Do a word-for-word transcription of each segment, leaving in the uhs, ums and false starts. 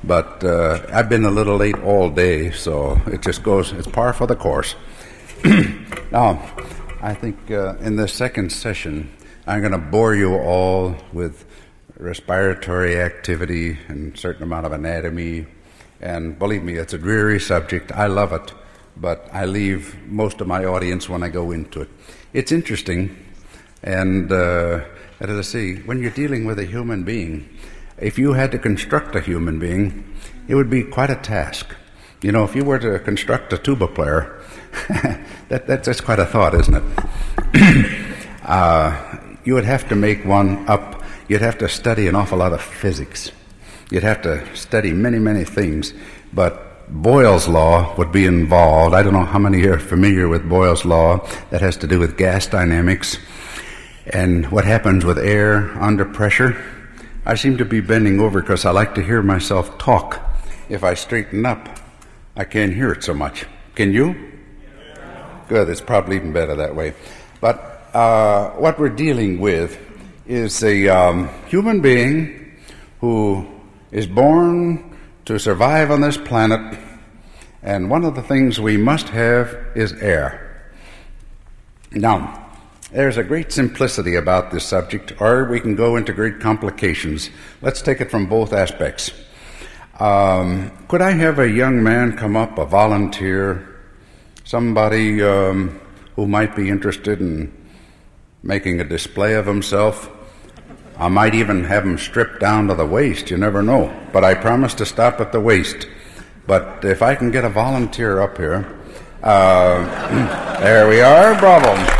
but uh, I've been a little late all day, so it just goes, it's par for the course. Now, I think uh, in this second session, I'm going to bore you all with respiratory activity and a certain amount of anatomy. And believe me, it's a dreary subject. I love it, but I leave most of my audience when I go into it. It's interesting, and uh, as I say, when you're dealing with a human being, if you had to construct a human being, it would be quite a task. You know, if you were to construct a tuba player, that, that's, that's quite a thought, isn't it? uh, you would have to make one up. You'd have to study an awful lot of physics. You'd have to study many, many things. But Boyle's law would be involved. I don't know how many are familiar with Boyle's law. That has to do with gas dynamics and what happens with air under pressure. I seem to be bending over because I like to hear myself talk. If I straighten up, I can't hear it so much. Can you? Yeah. Good. It's probably even better that way. But uh, what we're dealing with is a um, human being who is born to survive on this planet, and one of the things we must have is air. Now, there's a great simplicity about this subject, or we can go into great complications. Let's take it from both aspects. Um, could I have a young man come up, a volunteer, somebody um, who might be interested in making a display of himself? I might even have him stripped down to the waist, you never know. But I promise to stop at the waist. But if I can get a volunteer up here, uh, there we are, bravo.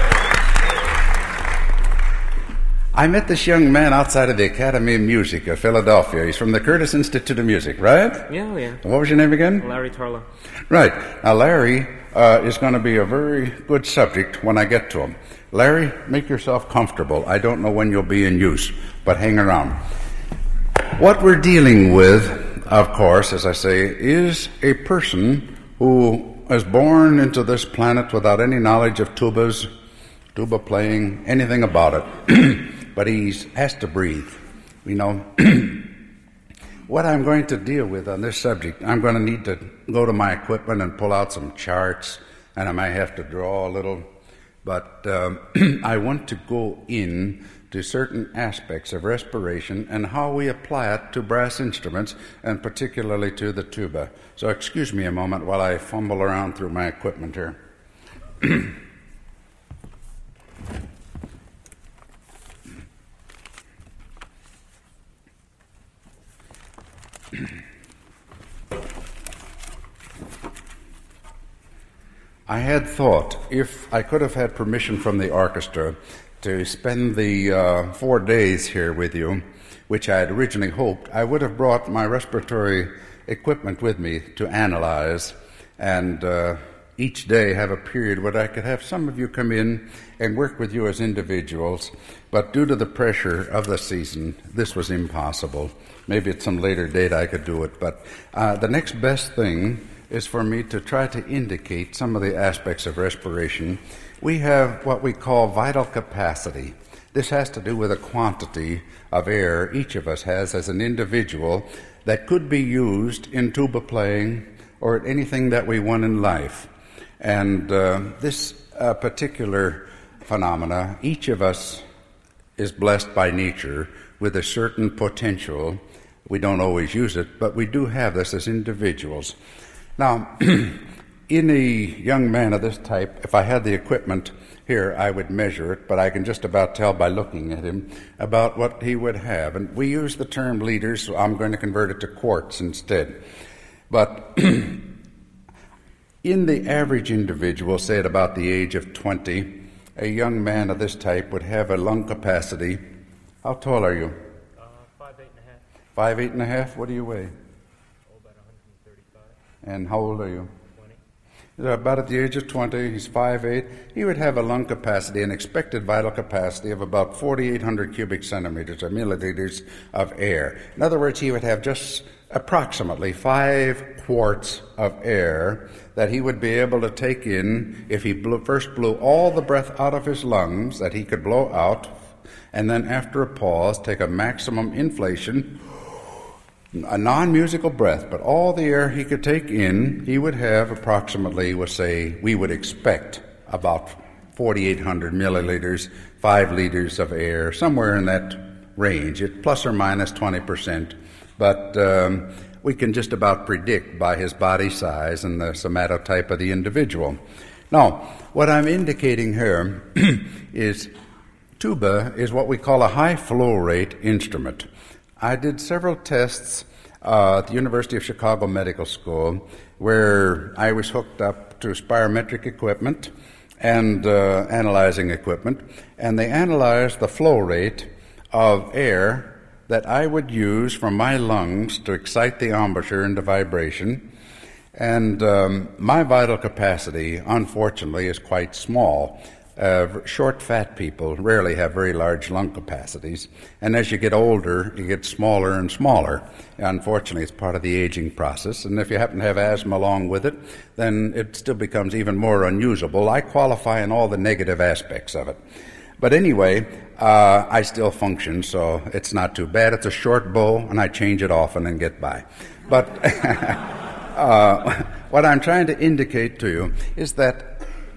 I met this young man outside of the Academy of Music of Philadelphia. He's from the Curtis Institute of Music, right? Yeah, yeah. What was your name again? Larry Tarlow. Right. Now, Larry uh, is going to be a very good subject when I get to him. Larry, make yourself comfortable. I don't know when you'll be in use, but hang around. What we're dealing with, of course, as I say, is a person who is born into this planet without any knowledge of tubas, tuba playing, anything about it. But he has to breathe. You know, what I'm going to deal with on this subject, I'm going to need to go to my equipment and pull out some charts, and I might have to draw a little. But um, I want to go in to certain aspects of respiration and how we apply it to brass instruments, and particularly to the tuba. So excuse me a moment while I fumble around through my equipment here. I had thought, if I could have had permission from the orchestra to spend the uh, four days here with you, which I had originally hoped, I would have brought my respiratory equipment with me to analyze, and uh, each day have a period where I could have some of you come in and work with you as individuals. But due to the pressure of the season, this was impossible. Maybe at some later date I could do it, but uh, the next best thing is for me to try to indicate some of the aspects of respiration. We have what we call vital capacity. This has to do with a quantity of air each of us has as an individual that could be used in tuba playing or at anything that we want in life. And uh, this uh, particular phenomena, each of us is blessed by nature with a certain potential. We don't always use it, but we do have this as individuals. Now, in a young man of this type, if I had the equipment here, I would measure it, but I can just about tell by looking at him about what he would have. And we use the term liters, so I'm going to convert it to quarts instead. But in the average individual, say at about the age of twenty, a young man of this type would have a lung capacity. How tall are you? Uh, five, eight and a half. Five, eight and a half? What do you weigh? Oh, about one hundred thirty-five. And how old are you? twenty. About at the age of twenty, he's five eight. He would have a lung capacity, an expected vital capacity of about forty-eight hundred cubic centimeters or milliliters of air. In other words, he would have just approximately five quarts of air that he would be able to take in if he blew, first blew all the breath out of his lungs that he could blow out, and then after a pause take a maximum inflation a non-musical breath, but all the air he could take in, he would have approximately, we'll say, we would expect about forty-eight hundred milliliters, five liters of air, somewhere in that range. It plus or minus twenty percent, but um, we can just about predict by his body size and the somatotype of the individual. Now, what I'm indicating here is tuba is what we call a high flow rate instrument. I did several tests uh, at the University of Chicago Medical School where I was hooked up to spirometric equipment and uh, analyzing equipment, and they analyzed the flow rate of air that I would use from my lungs to excite the embouchure into vibration. And um, my vital capacity, unfortunately, is quite small. Uh, short, fat people rarely have very large lung capacities. And as you get older, you get smaller and smaller. Unfortunately, it's part of the aging process. And if you happen to have asthma along with it, then it still becomes even more unusable. I qualify in all the negative aspects of it. But anyway, uh, I still function, so it's not too bad. It's a short bow, and I change it often and get by. But uh, what I'm trying to indicate to you is that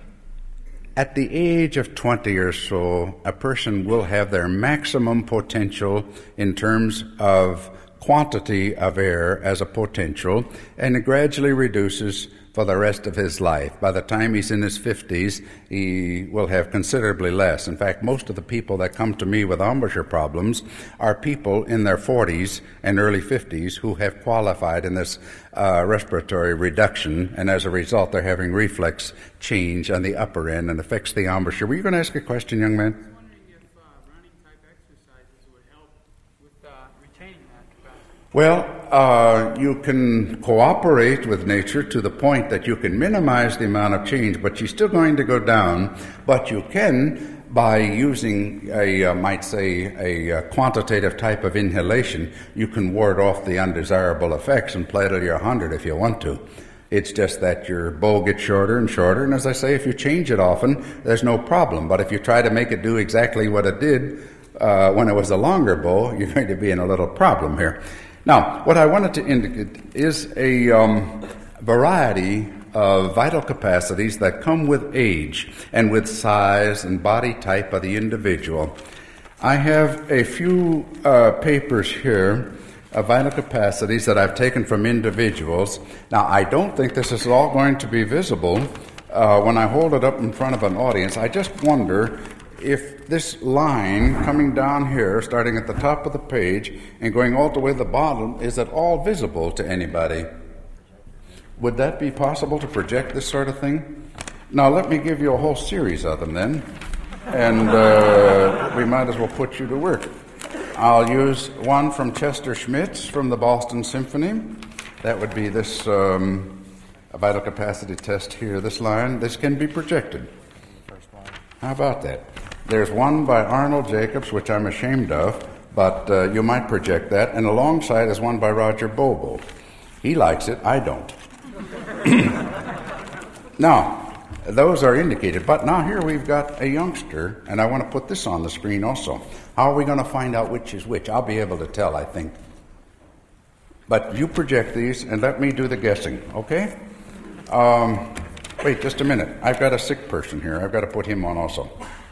at the age of twenty or so, a person will have their maximum potential in terms of quantity of air as a potential, and it gradually reduces for the rest of his life. By the time he's in his fifties, he will have considerably less. In fact, most of the people that come to me with embouchure problems are people in their forties and early fifties who have qualified in this uh, respiratory reduction, and as a result, they're having reflex change on the upper end and affects the embouchure. Were you going to ask a question, young man? I was wondering if uh, running type exercises would help with uh, retaining that capacity. Well, uh, you can cooperate with nature to the point that you can minimize the amount of change, but you're still going to go down. But you can, by using a, uh, might say, a, uh quantitative type of inhalation, you can ward off the undesirable effects and play till you're one hundred if you want to. It's just that your bow gets shorter and shorter, and as I say, if you change it often, there's no problem. But if you try to make it do exactly what it did uh, when it was a longer bow, you're going to be in a little problem here. Now, what I wanted to indicate is a um, variety of vital capacities that come with age and with size and body type of the individual. I have a few uh, papers here of vital capacities that I've taken from individuals. Now, I don't think this is all going to be visible uh, when I hold it up in front of an audience. I just wonder if this line coming down here, starting at the top of the page and going all the way to the bottom, is at all visible to anybody? Would that be possible to project this sort of thing? Now, let me give you a whole series of them then, and uh, we might as well put you to work. I'll use one from Chester Schmitz from the Boston Symphony. That would be this um, a vital capacity test here, this line. This can be projected. How about that? There's one by Arnold Jacobs, which I'm ashamed of, but uh, you might project that. And alongside is one by Roger Bobo. He likes it, I don't. Now, those are indicated. But now here we've got a youngster, and I want to put this on the screen also. How are we going to find out which is which? I'll be able to tell, I think. But you project these, and let me do the guessing, okay? Um, wait, just a minute. I've got a sick person here. I've got to put him on also.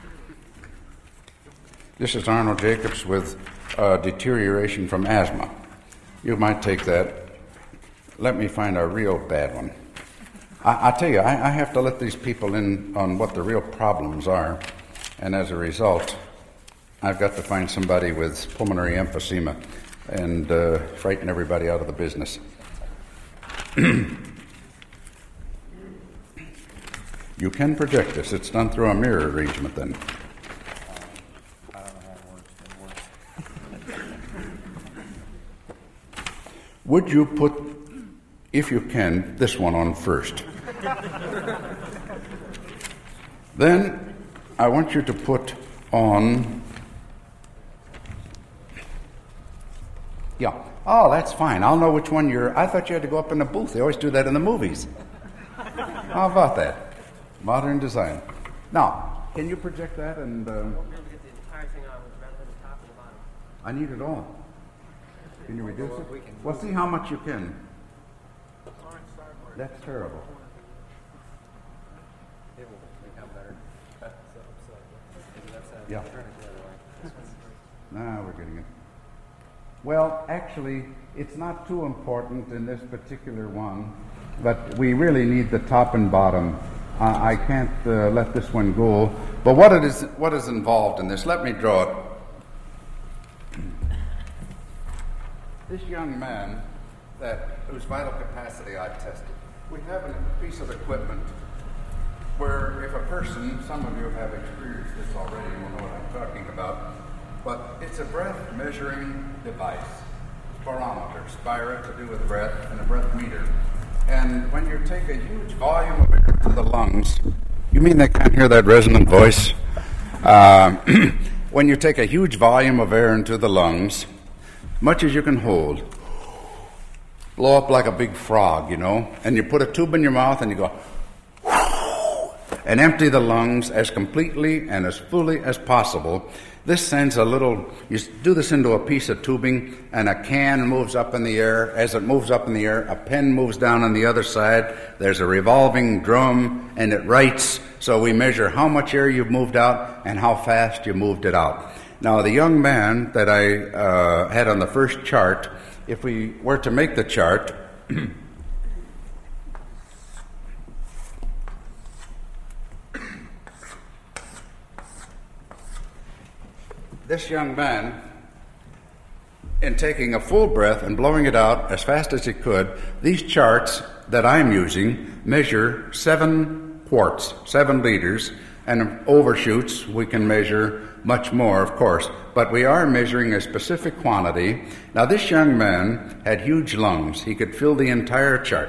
This is Arnold Jacobs with uh, deterioration from asthma. You might take that. Let me find a real bad one. I, I tell you, I, I have to let these people in on what the real problems are, and as a result, I've got to find somebody with pulmonary emphysema and uh, frighten everybody out of the business. You can project this. It's done through a mirror arrangement then. Would you put, if you can, this one on first? Then I want you to put on, yeah, oh, that's fine. I'll know which one you're, I thought you had to go up in the booth. They always do that in the movies. How about that? Modern design. Now, can you project that and... Um, I need it all. Can you reduce it? Well, see how much you can. That's terrible. It will become better. Yeah. Now we're getting it. Well, actually, it's not too important in this particular one, but we really need the top and bottom. Uh, I can't uh, let this one go. But what it is, what is involved in this? Let me draw it. This young man, that whose vital capacity I tested, we have a piece of equipment where if a person, some of you have experienced this already and will know what I'm talking about, but it's a breath measuring device, barometer, spira to do with breath, and a breath meter. And when you take a huge volume of air to the lungs, you mean they can't hear that resonant voice? Uh, when you take a huge volume of air into the lungs, much as you can hold, blow up like a big frog, you know, and you put a tube in your mouth and you go, and empty the lungs as completely and as fully as possible. This sends a little, you do this into a piece of tubing, and a can moves up in the air. As it moves up in the air, a pen moves down on the other side. There's a revolving drum, and it writes. So we measure how much air you've moved out and how fast you moved it out. Now, the young man that I uh, had on the first chart, if we were to make the chart, this young man, in taking a full breath and blowing it out as fast as he could, these charts that I'm using measure seven quarts, seven liters, and overshoots we can measure much more, of course, but we are measuring a specific quantity. Now, this young man had huge lungs. He could fill the entire chart.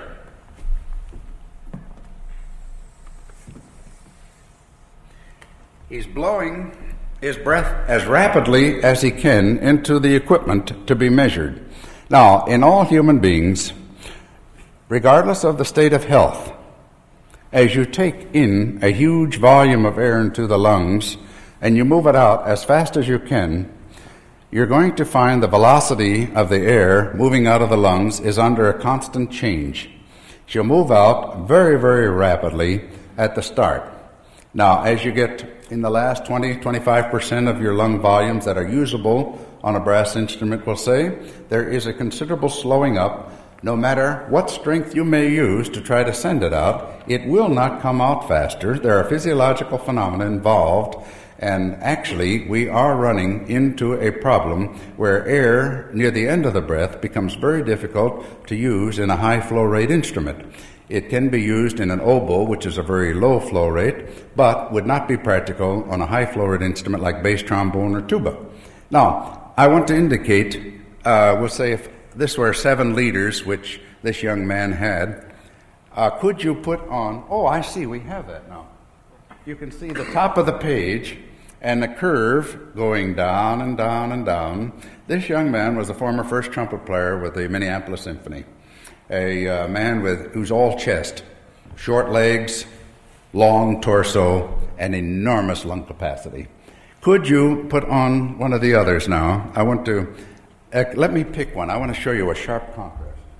He's blowing his breath as rapidly as he can into the equipment to be measured. Now, in all human beings, regardless of the state of health, as you take in a huge volume of air into the lungs and you move it out as fast as you can, you're going to find the velocity of the air moving out of the lungs is under a constant change. She'll move out very, very rapidly at the start. Now, as you get in the last twenty to twenty-five percent of your lung volumes that are usable on a brass instrument, we'll say, there is a considerable slowing up. No matter what strength you may use to try to send it out, it will not come out faster. There are physiological phenomena involved, and actually we are running into a problem where air near the end of the breath becomes very difficult to use in a high flow rate instrument. It can be used in an oboe, which is a very low flow rate, but would not be practical on a high flow rate instrument like bass trombone or tuba. Now, I want to indicate, uh, we'll say if this were seven liters, which this young man had, uh, could you put on, oh, I see, we have that now. You can see the top of the page and the curve going down and down and down. This young man was a former first trumpet player with the Minneapolis Symphony. A uh, man with who's all chest, short legs, long torso, and enormous lung capacity. Could you put on one of the others now? I want to, uh, let me pick one. I want to show you a sharp contrast.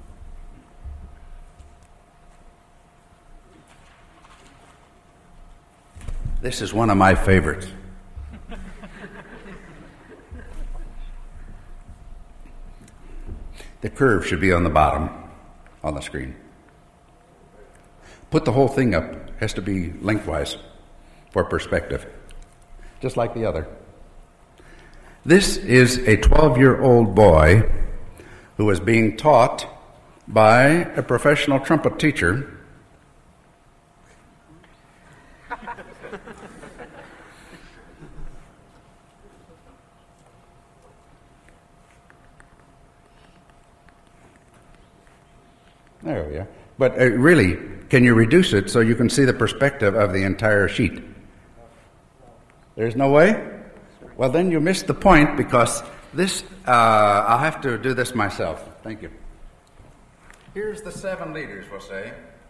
This is one of my favorites. The curve should be on the bottom. On the screen. Put the whole thing up. It has to be lengthwise for perspective, just like the other. This is a twelve-year-old boy who was being taught by a professional trumpet teacher. There we are. But uh, really, can you reduce it so you can see the perspective of the entire sheet? There's no way? Well, then you missed the point because this, uh, I'll have to do this myself. Thank you. Here's the seven liters, we'll say.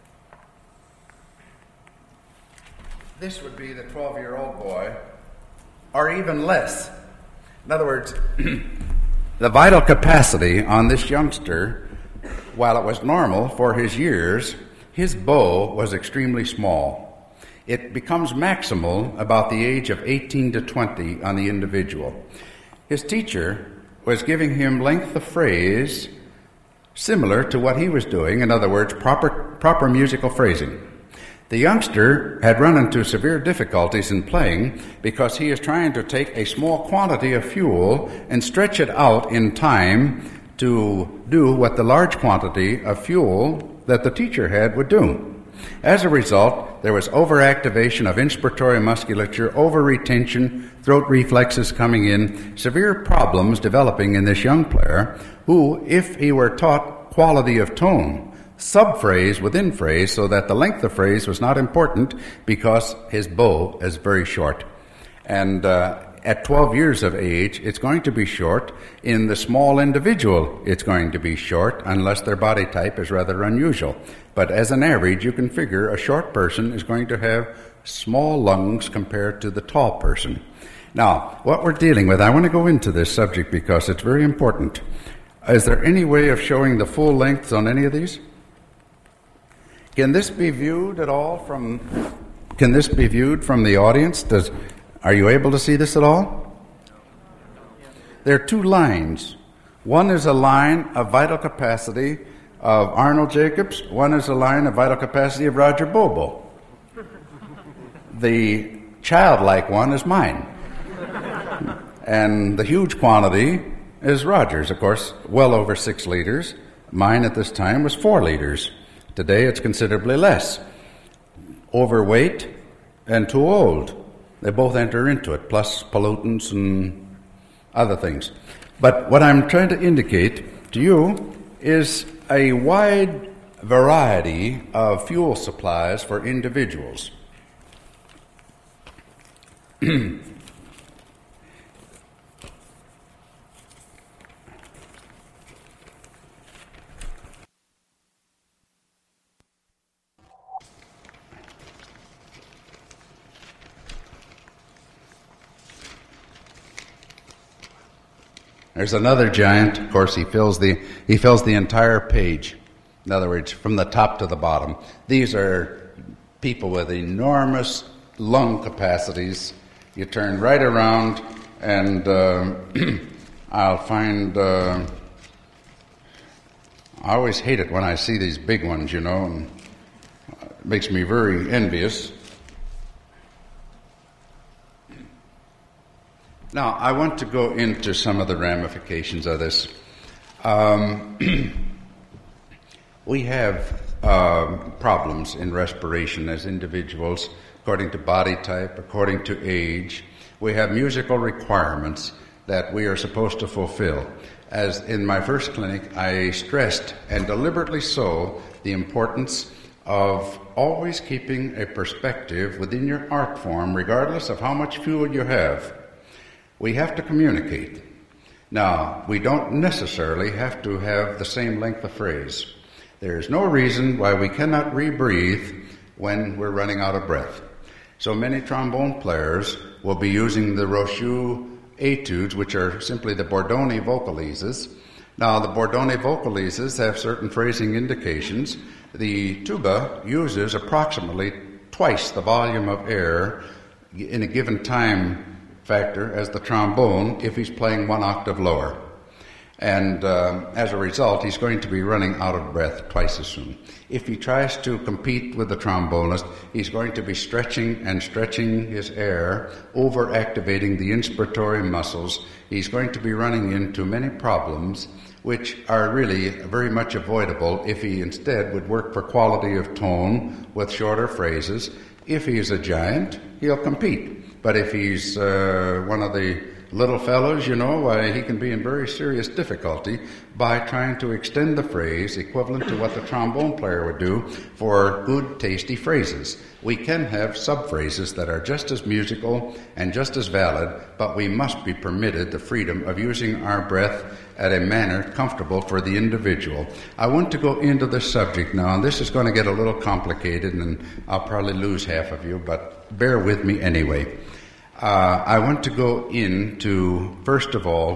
This would be the twelve-year-old boy, or even less. In other words, The vital capacity on this youngster, while it was normal for his years, his bow was extremely small. It becomes maximal about the age of eighteen to twenty on the individual. His teacher was giving him length of phrase similar to what he was doing, in other words, proper, proper musical phrasing. The youngster had run into severe difficulties in playing because he is trying to take a small quantity of fuel and stretch it out in time to do what the large quantity of fuel that the teacher had would do. As a result, there was overactivation of inspiratory musculature, over-retention, throat reflexes coming in, severe problems developing in this young player who, if he were taught quality of tone, sub-phrase within phrase, so that the length of phrase was not important because his bow is very short. And uh, at twelve years of age, it's going to be short. In the small individual, it's going to be short unless their body type is rather unusual. But as an average, you can figure a short person is going to have small lungs compared to the tall person. Now, what we're dealing with, I want to go into this subject because it's very important. Is there any way of showing the full lengths on any of these? Can this be viewed at all from, can this be viewed from the audience? Does, are you able to see this at all? There are two lines. One is a line of vital capacity of Arnold Jacobs. One is a line of vital capacity of Roger Bobo. The childlike one is mine. And the huge quantity is Roger's, of course, well over six liters. Mine at this time was four liters. Today it's considerably less. Overweight and too old. They both enter into it, plus pollutants and other things. But what I'm trying to indicate to you is a wide variety of fuel supplies for individuals. There's another giant. Of course, he fills the he fills the entire page. In other words, from the top to the bottom. These are people with enormous lung capacities. You turn right around, and uh, I'll find. Uh, I always hate it when I see these big ones, you know, and it makes me very envious. Now, I want to go into some of the ramifications of this. Um, we have uh, problems in respiration as individuals, according to body type, according to age. We have musical requirements that we are supposed to fulfill. As in my first clinic, I stressed, and deliberately so, the importance of always keeping a perspective within your art form, regardless of how much fuel you have. We have to communicate. Now, we don't necessarily have to have the same length of phrase. There is no reason why we cannot rebreathe when we're running out of breath. So many trombone players will be using the Rochut etudes, which are simply the Bordoni vocalises. Now, the Bordoni vocalises have certain phrasing indications. The tuba uses approximately twice the volume of air in a given time factor as the trombone if he's playing one octave lower. And uh, as a result, he's going to be running out of breath twice as soon. If he tries to compete with the trombonist, he's going to be stretching and stretching his air, over-activating the inspiratory muscles. He's going to be running into many problems which are really very much avoidable if he instead would work for quality of tone with shorter phrases. If he's a giant, he'll compete. But if he's uh, one of the little fellows, you know, uh, he can be in very serious difficulty by trying to extend the phrase equivalent to what the trombone player would do for good, tasty phrases. We can have sub-phrases that are just as musical and just as valid, but we must be permitted the freedom of using our breath at a manner comfortable for the individual. I want to go into the subject now, and this is going to get a little complicated, and I'll probably lose half of you, but bear with me anyway. Uh, I want to go into, first of all,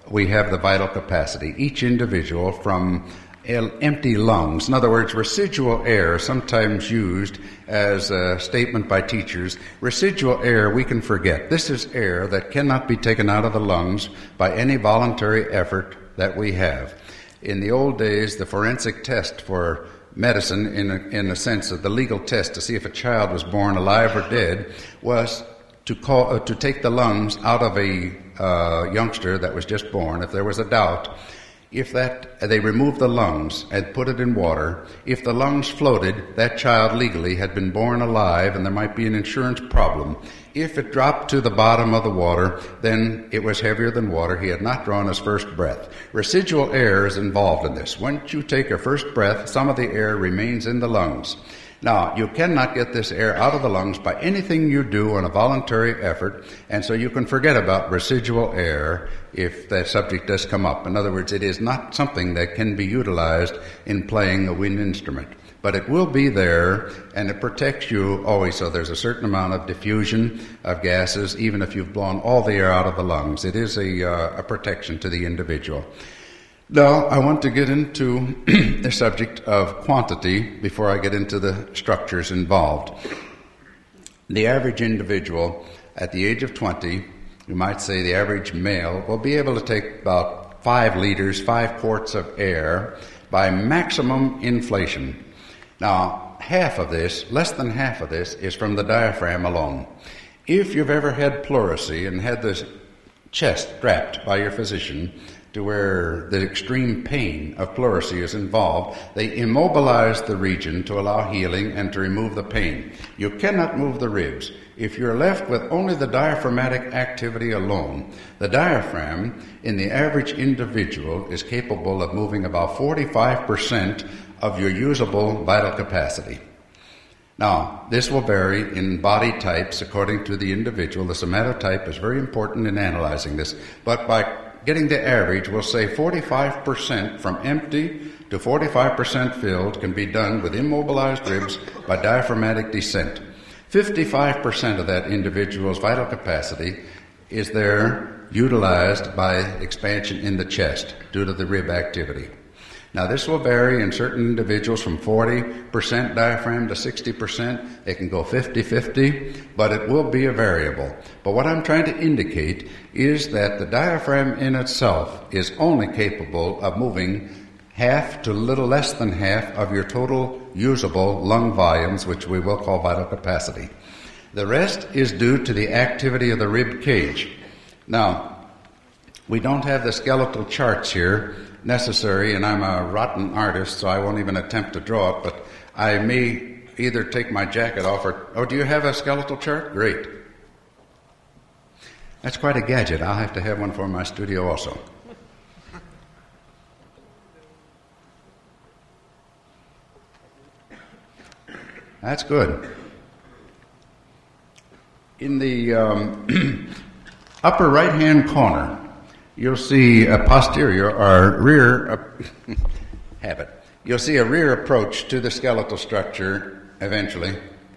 we have the vital capacity. Each individual from empty lungs. In other words, residual air, sometimes used as a statement by teachers. Residual air we can forget. This is air that cannot be taken out of the lungs by any voluntary effort that we have. In the old days, the forensic test for medicine, in a, in a sense of the legal test to see if a child was born alive or dead, was to call uh, to take the lungs out of a uh, youngster that was just born. If there was a doubt, if that they removed the lungs and put it in water, if the lungs floated, that child legally had been born alive, and there might be an insurance problem. If it dropped to the bottom of the water, then it was heavier than water. He had not drawn his first breath. Residual air is involved in this. Once you take a first breath, some of the air remains in the lungs. Now, you cannot get this air out of the lungs by anything you do on a voluntary effort, and so you can forget about residual air if that subject does come up. In other words, it is not something that can be utilized in playing a wind instrument. But it will be there, and it protects you always, so there's a certain amount of diffusion of gases, even if you've blown all the air out of the lungs. It is a, uh, a protection to the individual. Now, I want to get into the subject of quantity before I get into the structures involved. The average individual at the age of twenty, you might say the average male, will be able to take about five liters, five quarts of air by maximum inflation. Now, half of this, less than half of this, is from the diaphragm alone. If you've ever had pleurisy and had the chest strapped by your physician to where the extreme pain of pleurisy is involved, they immobilize the region to allow healing and to remove the pain. You cannot move the ribs. If you're left with only the diaphragmatic activity alone, the diaphragm in the average individual is capable of moving about forty-five percent of your usable vital capacity. Now, this will vary in body types according to the individual. The somatotype is very important in analyzing this, but by getting the average, we'll say forty-five percent from empty to forty-five percent filled can be done with immobilized ribs by diaphragmatic descent. fifty-five percent of that individual's vital capacity is there utilized by expansion in the chest due to the rib activity. Now, this will vary in certain individuals from forty percent diaphragm to sixty percent. It can go fifty-fifty, but it will be a variable. But what I'm trying to indicate is that the diaphragm in itself is only capable of moving half to a little less than half of your total usable lung volumes, which we will call vital capacity. The rest is due to the activity of the rib cage. Now, we don't have the skeletal charts here necessary, and I'm a rotten artist, so I won't even attempt to draw it, but I may either take my jacket off or... Oh, do you have a skeletal chart? Great. That's quite a gadget. I'll have to have one for my studio also. That's good. In the um, upper right-hand corner, you'll see a posterior or rear uh, habit. You'll see a rear approach to the skeletal structure eventually.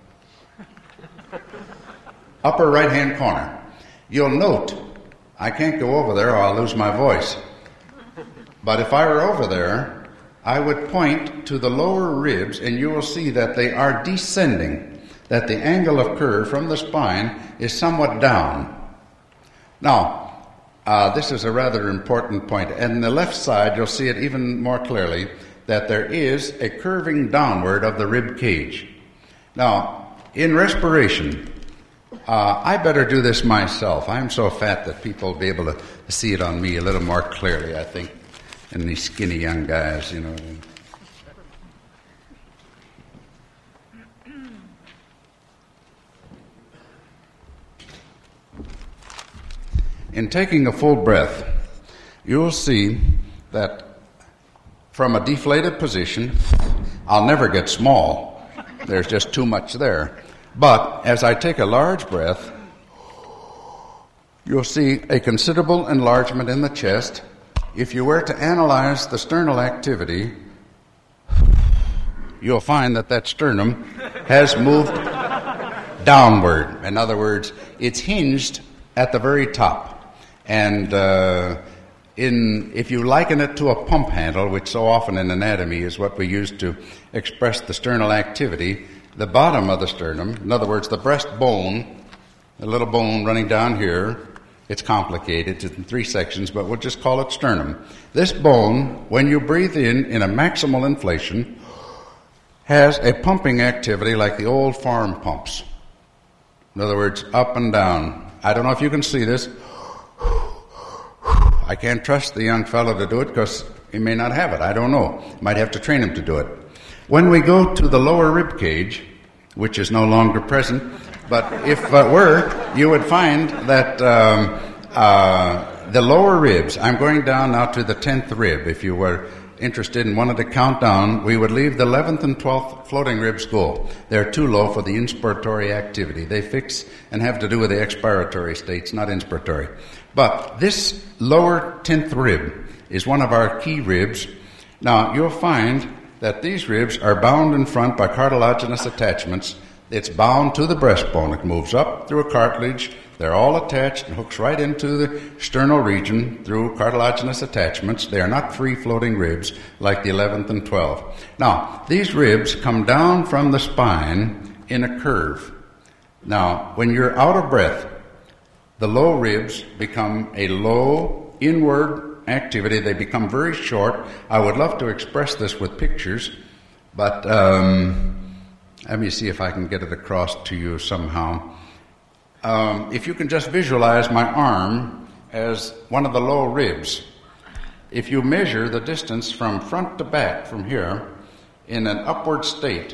Upper right-hand corner. You'll note, I can't go over there or I'll lose my voice. But if I were over there, I would point to the lower ribs and you will see that they are descending, that the angle of curve from the spine is somewhat down. Now, Uh, this is a rather important point. And on the left side, you'll see it even more clearly, that there is a curving downward of the rib cage. Now, in respiration, uh, I better do this myself. I'm so fat that people will be able to see it on me a little more clearly, I think, than these skinny young guys, you know. In taking a full breath, you'll see that from a deflated position, I'll never get small. There's just too much there. But as I take a large breath, you'll see a considerable enlargement in the chest. If you were to analyze the sternal activity, you'll find that that sternum has moved downward. In other words, it's hinged at the very top. And uh, in, if you liken it to a pump handle, which so often in anatomy is what we use to express the sternal activity, the bottom of the sternum, in other words, the breastbone, a little bone running down here, it's complicated, it's in three sections, but we'll just call it sternum. This bone, when you breathe in, in a maximal inflation, has a pumping activity like the old farm pumps. In other words, up and down. I don't know if you can see this. I can't trust the young fellow to do it because he may not have it. I don't know. Might have to train him to do it. When we go to the lower rib cage, which is no longer present, but if it were, you would find that um, uh, the lower ribs, I'm going down now to the tenth rib. If you were interested and wanted to count down, we would leave the eleventh and twelfth floating ribs go. They're too low for the inspiratory activity. They fix and have to do with the expiratory states, not inspiratory. But this lower tenth rib is one of our key ribs. Now, you'll find that these ribs are bound in front by cartilaginous attachments. It's bound to the breastbone. It moves up through a cartilage. They're all attached and hooks right into the sternal region through cartilaginous attachments. They are not free-floating ribs like the eleventh and twelfth. Now, these ribs come down from the spine in a curve. Now, when you're out of breath, the low ribs become a low inward activity. They become very short. I would love to express this with pictures, but um, let me see if I can get it across to you somehow. Um, if you can just visualize my arm as one of the low ribs, if you measure the distance from front to back from here in an upward state,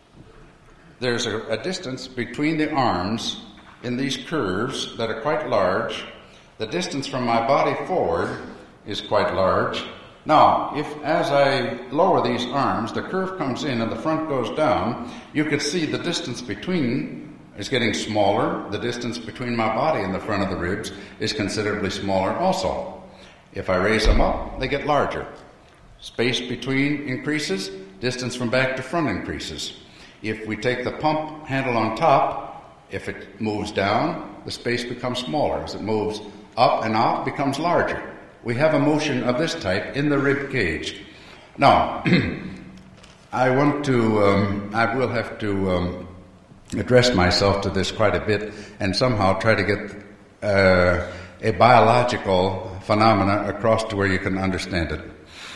there's a, a distance between the arms in these curves that are quite large. The distance from my body forward is quite large. Now, if as I lower these arms, the curve comes in and the front goes down, you could see the distance between is getting smaller. The distance between my body and the front of the ribs is considerably smaller also. If I raise them up, they get larger. Space between increases, distance from back to front increases. If we take the pump handle on top, if it moves down, the space becomes smaller. As it moves up and out, it becomes larger. We have a motion of this type in the rib cage. Now, I want to, um, I will have to um, address myself to this quite a bit and somehow try to get uh, a biological phenomena across to where you can understand it.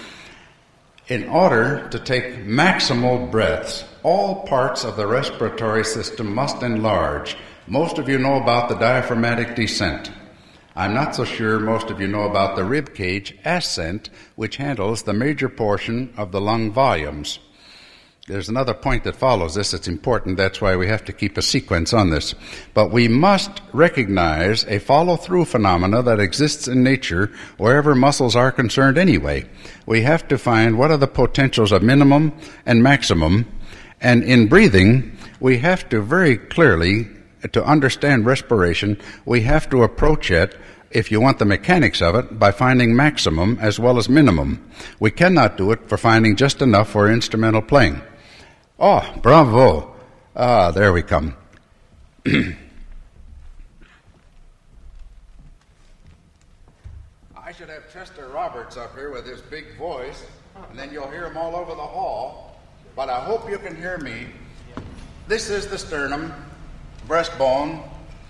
In order to take maximal breaths, all parts of the respiratory system must enlarge. Most of you know about the diaphragmatic descent. I'm not so sure most of you know about the rib cage ascent, which handles the major portion of the lung volumes. There's another point that follows this that's important. That's why we have to keep a sequence on this. But we must recognize a follow-through phenomena that exists in nature wherever muscles are concerned anyway. We have to find what are the potentials of minimum and maximum. And in breathing, we have to very clearly, to understand respiration, we have to approach it, if you want the mechanics of it, by finding maximum as well as minimum. We cannot do it for finding just enough for instrumental playing. Oh, bravo. Ah, there we come. I should have Chester Roberts up here with his big voice, and then you'll hear him all over the hall. But I hope you can hear me. This is the sternum, breastbone.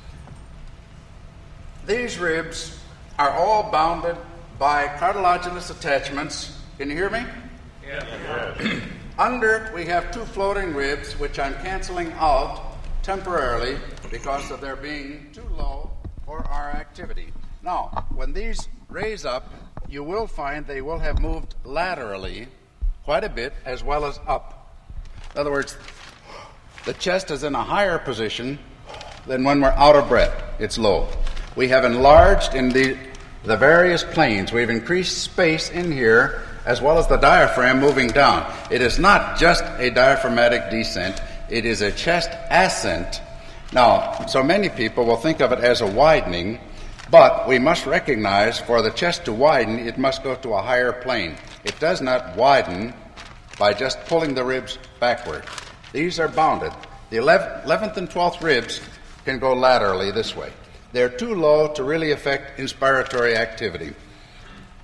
These ribs are all bounded by cartilaginous attachments. Can you hear me? Yes. Under it, we have two floating ribs, which I'm canceling out temporarily because of their being too low for our activity. Now, when these raise up, you will find they will have moved laterally quite a bit as well as up. In other words, the chest is in a higher position than when we're out of breath. It's low. We have enlarged in the, the various planes. We've increased space in here as well as the diaphragm moving down. It is not just a diaphragmatic descent. It is a chest ascent. Now, so many people will think of it as a widening, but we must recognize for the chest to widen, it must go to a higher plane. It does not widen by just pulling the ribs backward. These are bounded. The eleventh and twelfth ribs can go laterally this way. They're too low to really affect inspiratory activity.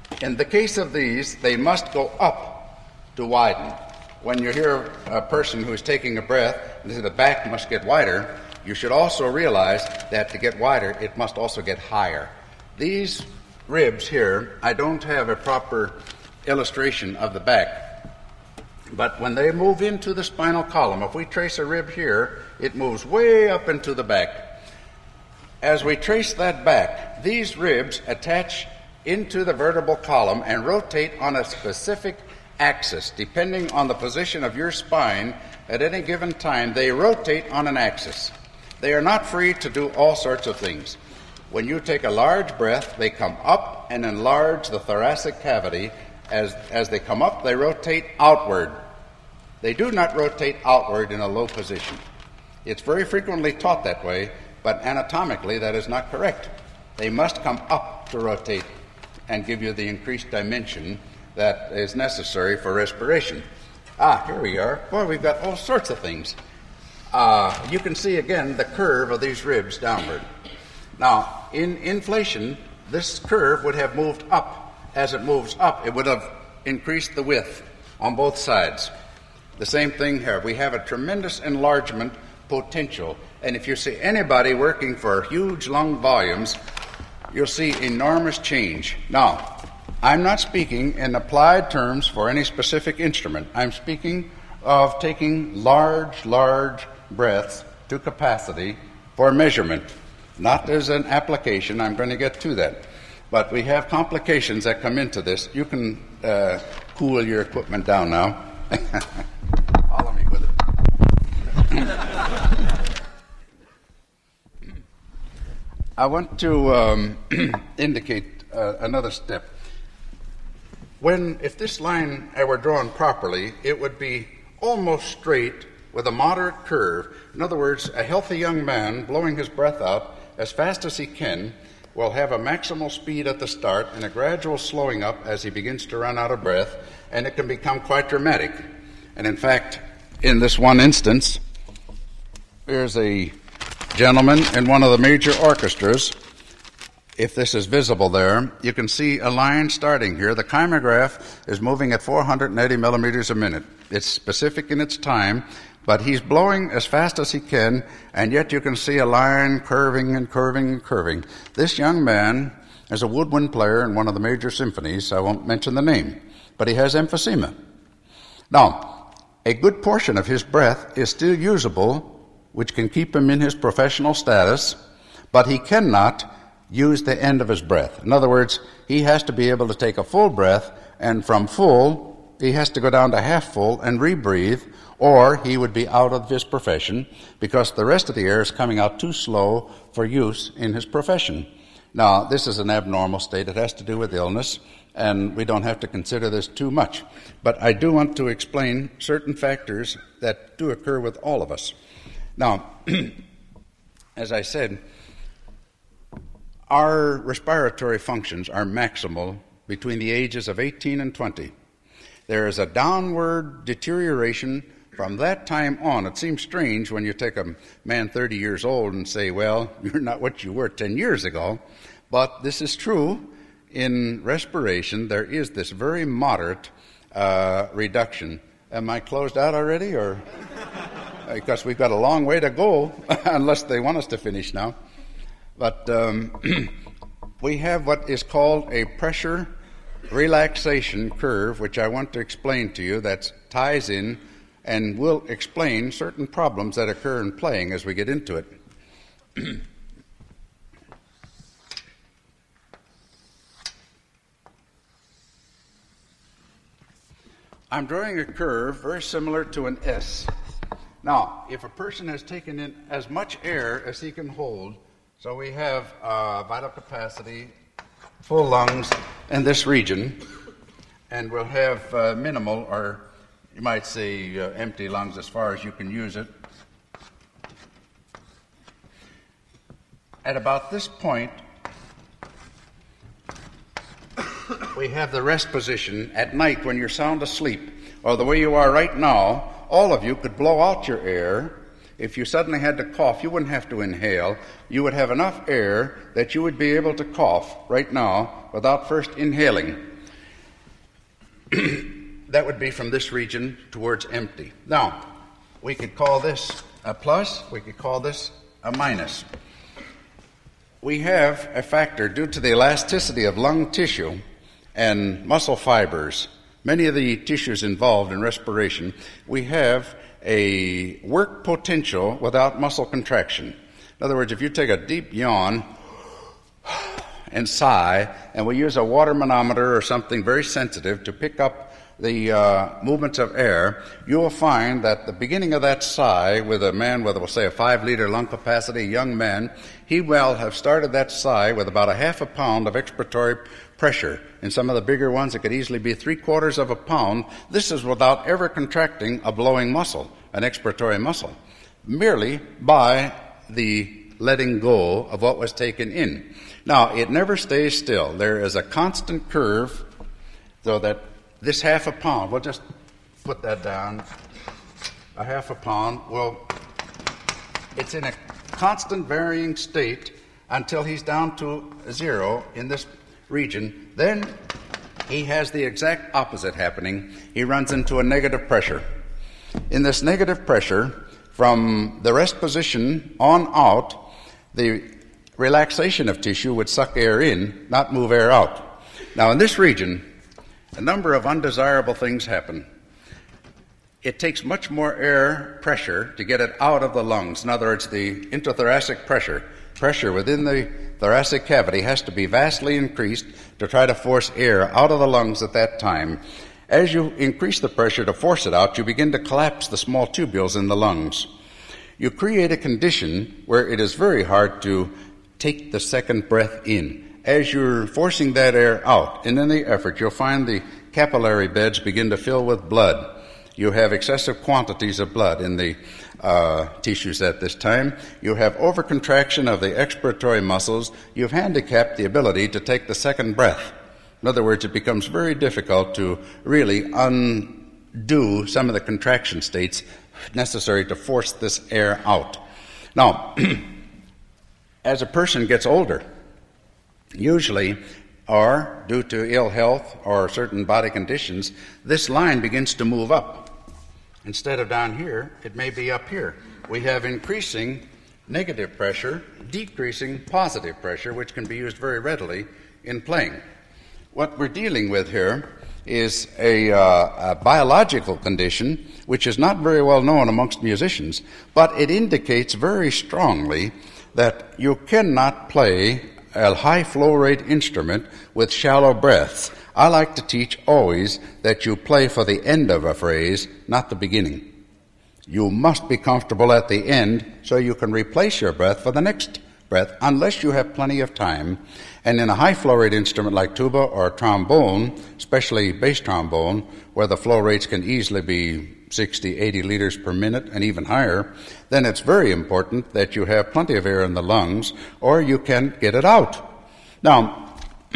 In the case of these, they must go up to widen. When you hear a person who is taking a breath and say the back must get wider, you should also realize that to get wider, it must also get higher. These ribs here, I don't have a proper illustration of the back, but when they move into the spinal column, if we trace a rib here, it moves way up into the back. As we trace that back, these ribs attach into the vertebral column and rotate on a specific axis. Depending on the position of your spine at any given time, they rotate on an axis. They are not free to do all sorts of things. When you take a large breath, they come up and enlarge the thoracic cavity. As, as they come up, they rotate outward. They do not rotate outward in a low position. It's very frequently taught that way, but anatomically that is not correct. They must come up to rotate and give you the increased dimension that is necessary for respiration. Ah, here we are. Boy, we've got all sorts of things. Uh, you can see again the curve of these ribs downward. Now, in inflation, this curve would have moved up. As it moves up, it would have increased the width on both sides. The same thing here. We have a tremendous enlargement potential. And if you see anybody working for huge lung volumes, you'll see enormous change. Now, I'm not speaking in applied terms for any specific instrument. I'm speaking of taking large, large breaths to capacity for measurement, not as an application. I'm going to get to that. But we have complications that come into this. You can uh, cool your equipment down now. Follow me with it. I want to um, indicate uh, another step. When, if this line were drawn properly, it would be almost straight with a moderate curve. In other words, a healthy young man blowing his breath out as fast as he can will have a maximal speed at the start and a gradual slowing up as he begins to run out of breath, and it can become quite dramatic. And in fact, in this one instance, here's a gentleman in one of the major orchestras. If this is visible there, you can see a line starting here. The chymograph is moving at four hundred eighty millimeters a minute. It's specific in its time, but he's blowing as fast as he can, and yet you can see a line curving and curving and curving. This young man is a woodwind player in one of the major symphonies. I won't mention the name, but he has emphysema. Now, a good portion of his breath is still usable, which can keep him in his professional status, but he cannot use the end of his breath. In other words, he has to be able to take a full breath, and from full, he has to go down to half full and rebreathe, or he would be out of his profession because the rest of the air is coming out too slow for use in his profession. Now, this is an abnormal state. It has to do with illness, and we don't have to consider this too much. But I do want to explain certain factors that do occur with all of us. Now, as I said, our respiratory functions are maximal between the ages of eighteen and twenty. There is a downward deterioration from that time on. It seems strange when you take a man thirty years old and say, well, you're not what you were ten years ago. But this is true. In respiration, there is this very moderate uh, reduction. Am I closed out already, or because we've got a long way to go, unless they want us to finish now. But um, we have what is called a pressure relaxation curve, which I want to explain to you, that ties in and will explain certain problems that occur in playing as we get into it. I'm drawing a curve very similar to an S. Now, if a person has taken in as much air as he can hold, so we have uh, vital capacity, full lungs in this region, and we'll have uh, minimal, or you might say uh, empty lungs as far as you can use it. At about this point, we have the rest position. At night when you're sound asleep, or the way you are right now, all of you could blow out your air. If you suddenly had to cough, you wouldn't have to inhale. You would have enough air that you would be able to cough right now without first inhaling. that would be from this region towards empty. Now, we could call this a plus, we could call this a minus. We have a factor due to the elasticity of lung tissue and muscle fibers, many of the tissues involved in respiration. We have a work potential without muscle contraction. In other words, if you take a deep yawn and sigh, and we use a water manometer or something very sensitive to pick up the uh, movements of air, you will find that the beginning of that sigh with a man with, we'll say, a five-liter lung capacity, a young man, he will have started that sigh with about a half a pound of expiratory pressure. In some of the bigger ones, it could easily be three-quarters of a pound. This is without ever contracting a blowing muscle, an expiratory muscle, merely by the letting go of what was taken in. Now, it never stays still. There is a constant curve, so that this half a pound, we'll just put that down, a half a pound, well, it's in a constant varying state until he's down to zero in this region. Then he has the exact opposite happening. He runs into a negative pressure. In this negative pressure, from the rest position on out, the relaxation of tissue would suck air in, not move air out. Now, in this region, a number of undesirable things happen. It takes much more air pressure to get it out of the lungs. In other words, the intrathoracic pressure, pressure within the thoracic cavity has to be vastly increased to try to force air out of the lungs at that time. As you increase the pressure to force it out, you begin to collapse the small tubules in the lungs. You create a condition where it is very hard to take the second breath in. As you're forcing that air out, in any effort, you'll find the capillary beds begin to fill with blood. You have excessive quantities of blood in the uh, tissues at this time. You have overcontraction of the expiratory muscles. You've handicapped the ability to take the second breath. In other words, it becomes very difficult to really undo some of the contraction states necessary to force this air out. Now, as a person gets older, usually, or due to ill health or certain body conditions, this line begins to move up. Instead of down here, it may be up here. We have increasing negative pressure, decreasing positive pressure, which can be used very readily in playing. What we're dealing with here is a, uh, a biological condition which is not very well known amongst musicians, but it indicates very strongly that you cannot play a high flow rate instrument with shallow breaths. I like to teach always that you play for the end of a phrase, not the beginning. You must be comfortable at the end so you can replace your breath for the next breath, unless you have plenty of time. And in a high flow rate instrument like tuba or trombone, especially bass trombone, where the flow rates can easily be sixty, eighty liters per minute and even higher, then it's very important that you have plenty of air in the lungs or you can get it out. Now,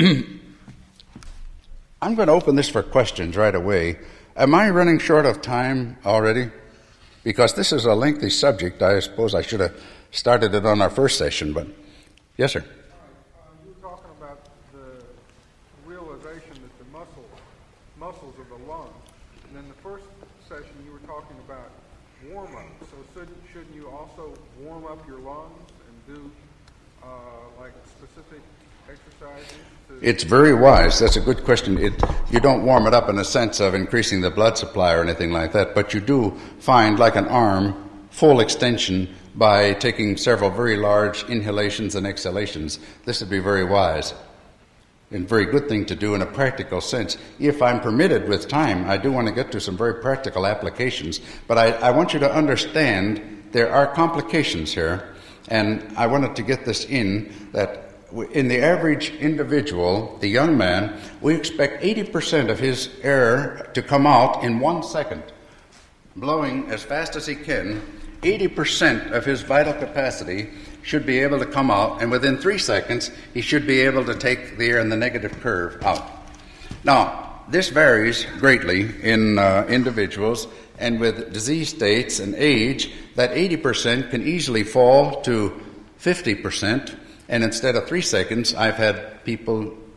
I'm going to open this for questions right away. Am I running short of time already? Because this is a lengthy subject. I suppose I should have started it on our first session, but yes, sir. Uh, you were talking about the realization that the muscle, muscles of the lungs, and then the first session you were talking about warm-up. So shouldn't, shouldn't you also warm up your lungs and do uh, like specific exercises? To it's very wise. That's a good question. It, you don't warm it up in a sense of increasing the blood supply or anything like that, but you do find, like an arm, full extension by taking several very large inhalations and exhalations. This would be very wise and very good thing to do in a practical sense. If I'm permitted with time, I do want to get to some very practical applications, but I, I want you to understand there are complications here, and I wanted to get this in, that in the average individual, the young man, we expect eighty percent of his air to come out in one second. Blowing as fast as he can, eighty percent of his vital capacity should be able to come out, and within three seconds, he should be able to take the air in the negative curve out. Now, this varies greatly in uh, individuals, and with disease states and age, that eighty percent can easily fall to fifty percent, and instead of three seconds, I've had people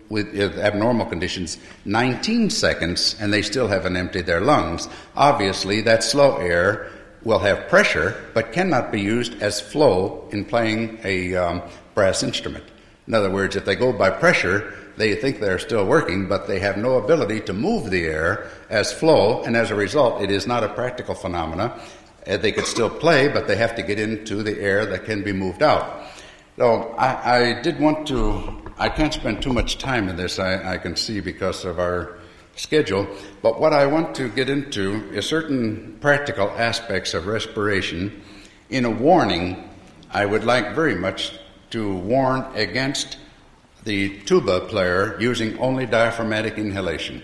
with abnormal conditions nineteen seconds, and they still haven't emptied their lungs. Obviously, that slow air will have pressure, but cannot be used as flow in playing a um, brass instrument. In other words, if they go by pressure, they think they're still working, but they have no ability to move the air as flow, and as a result, it is not a practical phenomena. Uh, they could still play, but they have to get into the air that can be moved out. So I, I did want to, I can't spend too much time in this, I, I can see because of our schedule, but what I want to get into is certain practical aspects of respiration. In a warning, I would like very much to warn against the tuba player using only diaphragmatic inhalation.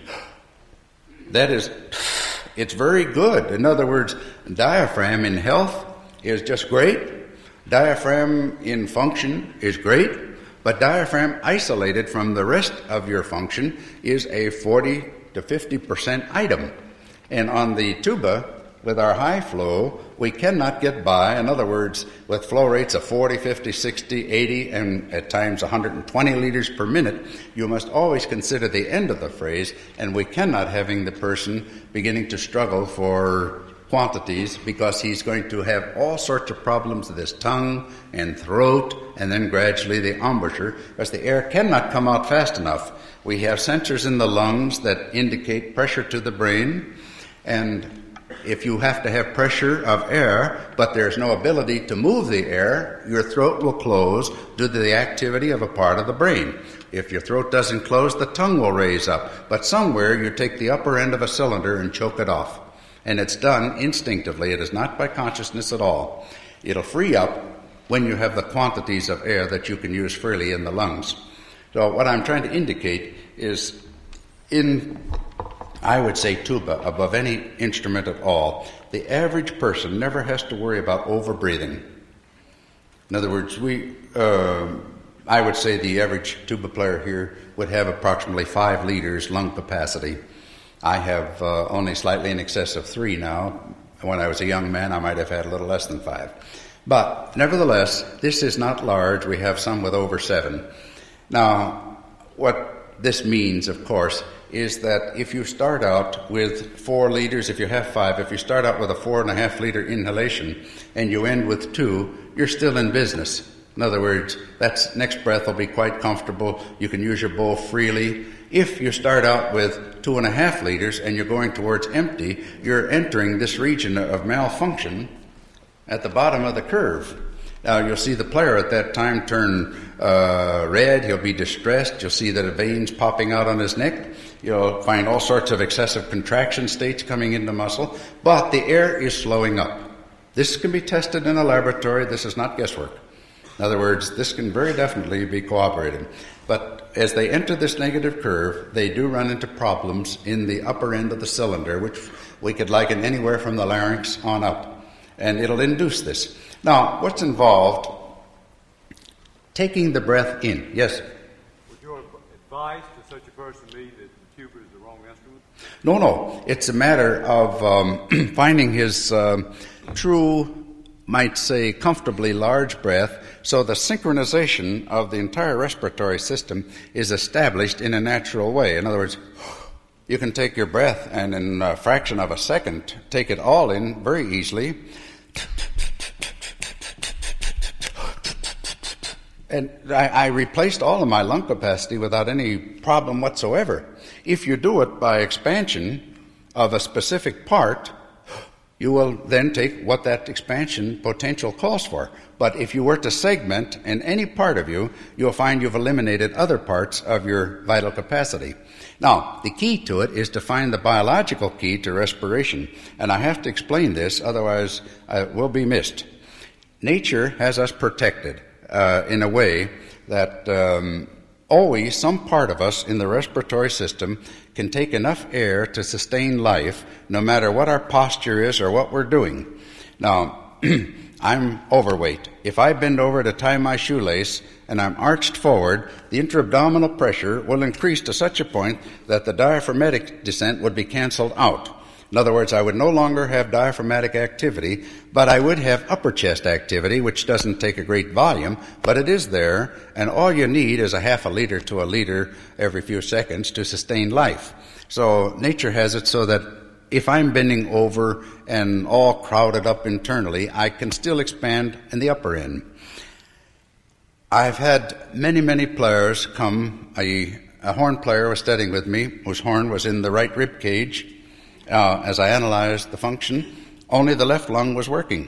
That is, it's very good. In other words, diaphragm in health is just great. Diaphragm in function is great, but diaphragm isolated from the rest of your function is a forty to fifty percent item. And on the tuba, with our high flow, we cannot get by. In other words, with flow rates of forty, fifty, sixty, eighty, and at times one hundred twenty liters per minute, you must always consider the end of the phrase, and we cannot having the person beginning to struggle for quantities, because he's going to have all sorts of problems with his tongue and throat, and then gradually the embouchure, because the air cannot come out fast enough. We have sensors in the lungs that indicate pressure to the brain, and if you have to have pressure of air, but there's no ability to move the air, your throat will close due to the activity of a part of the brain. If your throat doesn't close, the tongue will raise up. But somewhere you take the upper end of a cylinder and choke it off. And it's done instinctively. It is not by consciousness at all. It'll free up when you have the quantities of air that you can use freely in the lungs. So what I'm trying to indicate is in, I would say, tuba, above any instrument at all, the average person never has to worry about overbreathing. In other words, we, uh, I would say the average tuba player here would have approximately five liters lung capacity. I have uh, only slightly in excess of three now. When I was a young man, I might have had a little less than five. But nevertheless, this is not large. We have some with over seven. Now, what this means, of course, is that if you start out with four liters, if you have five, if you start out with a four and a half liter inhalation and you end with two, you're still in business. In other words, that next breath will be quite comfortable. You can use your bowl freely. If you start out with two and a half liters and you're going towards empty, you're entering this region of malfunction at the bottom of the curve. Now, you'll see the player at that time turn uh, red. He'll be distressed. You'll see the veins popping out on his neck. You'll find all sorts of excessive contraction states coming into muscle. But the air is slowing up. This can be tested in a laboratory. This is not guesswork. In other words, this can very definitely be corroborated. But as they enter this negative curve, they do run into problems in the upper end of the cylinder, which we could liken anywhere from the larynx on up. And it'll induce this. Now, what's involved? Taking the breath in. Yes? Would your advice to such a person be that the tuba is the wrong instrument? No, no. It's a matter of um, finding his uh, true, might say, comfortably large breath, so the synchronization of the entire respiratory system is established in a natural way. In other words, you can take your breath and in a fraction of a second take it all in very easily. And I, I replaced all of my lung capacity without any problem whatsoever. If you do it by expansion of a specific part, you will then take what that expansion potential calls for. But if you were to segment in any part of you, you'll find you've eliminated other parts of your vital capacity. Now, the key to it is to find the biological key to respiration. And I have to explain this, otherwise I will be missed. Nature has us protected uh, in a way that um, always some part of us in the respiratory system can take enough air to sustain life, no matter what our posture is or what we're doing. Now, I'm overweight. If I bend over to tie my shoelace and I'm arched forward, the intra-abdominal pressure will increase to such a point that the diaphragmatic descent would be canceled out. In other words, I would no longer have diaphragmatic activity, but I would have upper chest activity, which doesn't take a great volume, but it is there, and all you need is a half a liter to a liter every few seconds to sustain life. So nature has it so that if I'm bending over and all crowded up internally, I can still expand in the upper end. I've had many, many players come. A, a horn player was studying with me, whose horn was in the right rib cage. Uh, as I analyzed the function, only the left lung was working.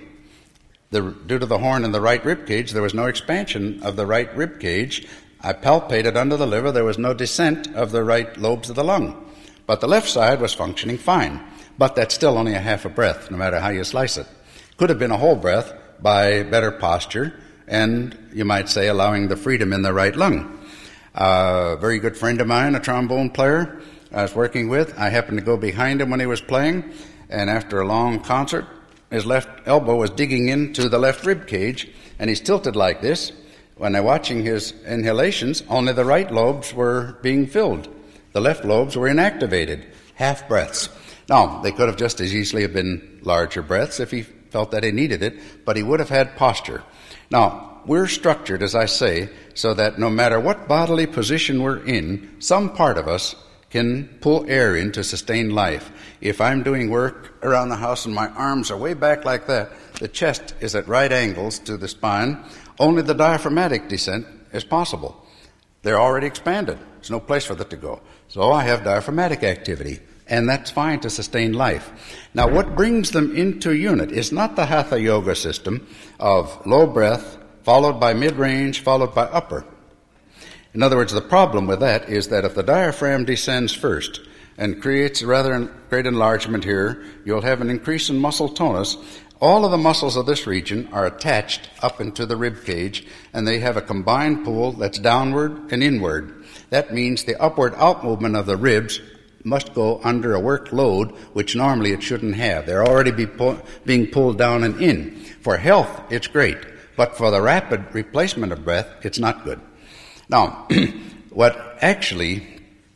The, due to the horn in the right rib cage, there was no expansion of the right rib cage. I palpated under the liver. There was no descent of the right lobes of the lung. But the left side was functioning fine. But that's still only a half a breath, no matter how you slice it. Could have been a whole breath by better posture and, you might say, allowing the freedom in the right lung. Uh, a very good friend of mine, a trombone player I was working with, I happened to go behind him when he was playing, and after a long concert, his left elbow was digging into the left rib cage, and he's tilted like this. When I'm watching his inhalations, only the right lobes were being filled. The left lobes were inactivated, half breaths. Now, they could have just as easily have been larger breaths if he felt that he needed it, but he would have had posture. Now, we're structured, as I say, so that no matter what bodily position we're in, some part of us can pull air in to sustain life. If I'm doing work around the house and my arms are way back like that, the chest is at right angles to the spine, only the diaphragmatic descent is possible. They're already expanded. There's no place for that to go. So I have diaphragmatic activity, and that's fine to sustain life. Now, what brings them into unit is not the Hatha Yoga system of low breath, followed by mid-range, followed by upper. In other words, the problem with that is that if the diaphragm descends first and creates a rather great enlargement here, you'll have an increase in muscle tonus. All of the muscles of this region are attached up into the rib cage, and they have a combined pull that's downward and inward. That means the upward out movement of the ribs must go under a work load, which normally it shouldn't have. They're already be pull, being pulled down and in. For health, it's great, but for the rapid replacement of breath, it's not good. Now, what actually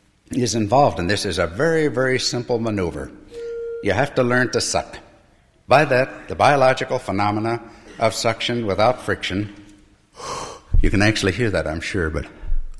is involved in this is a very, very simple maneuver. You have to learn to suck. By that, the biological phenomena of suction without friction, you can actually hear that, I'm sure, but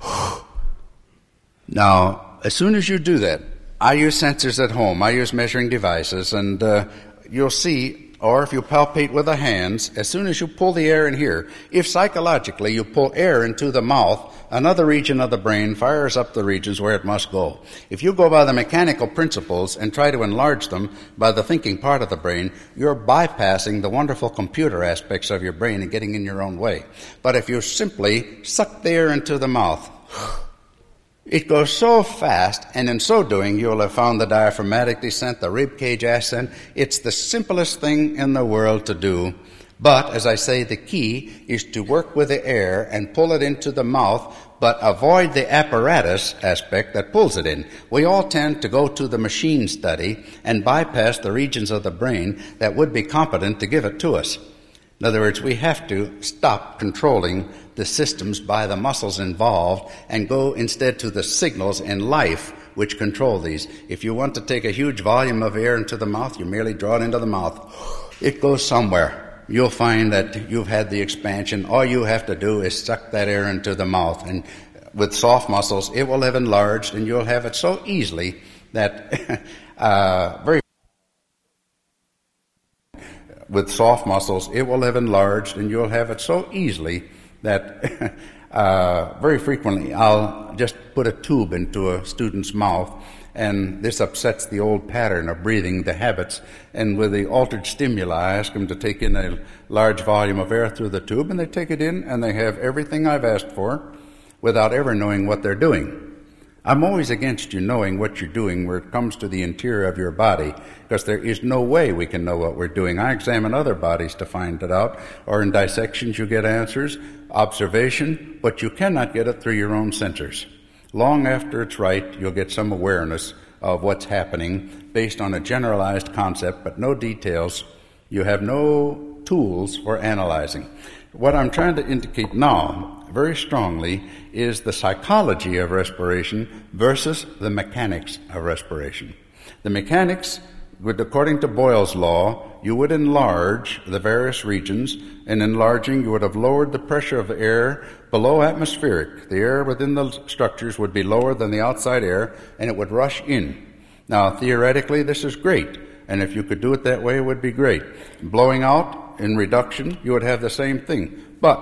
now, as soon as you do that, I use sensors at home, I use measuring devices, and uh, you'll see, or if you palpate with the hands, as soon as you pull the air in here, if psychologically you pull air into the mouth, another region of the brain fires up the regions where it must go. If you go by the mechanical principles and try to enlarge them by the thinking part of the brain, you're bypassing the wonderful computer aspects of your brain and getting in your own way. But if you simply suck the air into the mouth, it goes so fast, and in so doing, you'll have found the diaphragmatic descent, the rib cage ascent. It's the simplest thing in the world to do. But, as I say, the key is to work with the air and pull it into the mouth, but avoid the apparatus aspect that pulls it in. We all tend to go to the machine study and bypass the regions of the brain that would be competent to give it to us. In other words, we have to stop controlling the systems by the muscles involved and go instead to the signals in life which control these. If you want to take a huge volume of air into the mouth, you merely draw it into the mouth. It goes somewhere. You'll find that you've had the expansion. All you have to do is suck that air into the mouth. And with soft muscles, it will have enlarged, and you'll have it so easily that uh, very with soft muscles, it will have enlarged, and you'll have it so easily that uh, very frequently I'll just put a tube into a student's mouth, and this upsets the old pattern of breathing, the habits, and with the altered stimuli, I ask them to take in a large volume of air through the tube, and they take it in, and they have everything I've asked for without ever knowing what they're doing. I'm always against you knowing what you're doing where it comes to the interior of your body, because there is no way we can know what we're doing. I examine other bodies to find it out, or in dissections you get answers, observation, but you cannot get it through your own sensors. Long after it's right, you'll get some awareness of what's happening based on a generalized concept, but no details. You have no tools for analyzing. What I'm trying to indicate now very strongly is the psychology of respiration versus the mechanics of respiration. The mechanics would, according to Boyle's law, you would enlarge the various regions. In enlarging, you would have lowered the pressure of the air below atmospheric. The air within the structures would be lower than the outside air, and it would rush in. Now, theoretically, this is great, and if you could do it that way, it would be great. Blowing out, in reduction, you would have the same thing. But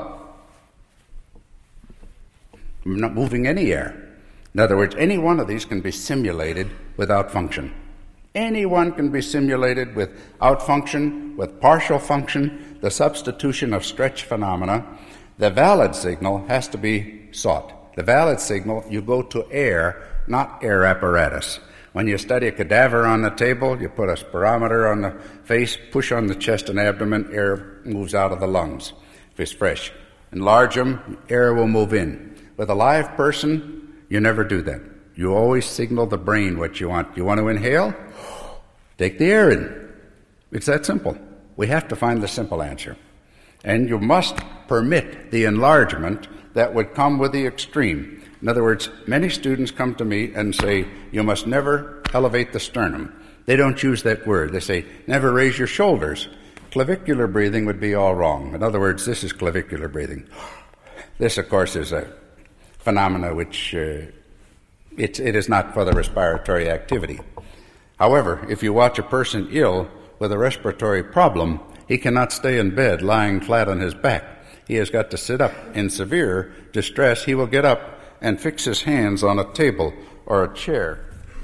I'm not moving any air. In other words, any one of these can be simulated without function. Any one can be simulated without function, with partial function, the substitution of stretch phenomena. The valid signal has to be sought. The valid signal, you go to air, not air apparatus. When you study a cadaver on the table, you put a spirometer on the face, push on the chest and abdomen, air moves out of the lungs if it's fresh. Enlarge them, air will move in. With a live person, you never do that. You always signal the brain what you want. You want to inhale? Take the air in. It's that simple. We have to find the simple answer. And you must permit the enlargement that would come with the extreme. In other words, many students come to me and say, you must never elevate the sternum. They don't use that word. They say, never raise your shoulders. Clavicular breathing would be all wrong. In other words, this is clavicular breathing. This, of course, is a phenomena which uh, it, it is not for the respiratory activity. However, if you watch a person ill with a respiratory problem, he cannot stay in bed lying flat on his back. He has got to sit up. In severe distress, he will get up and fix his hands on a table or a chair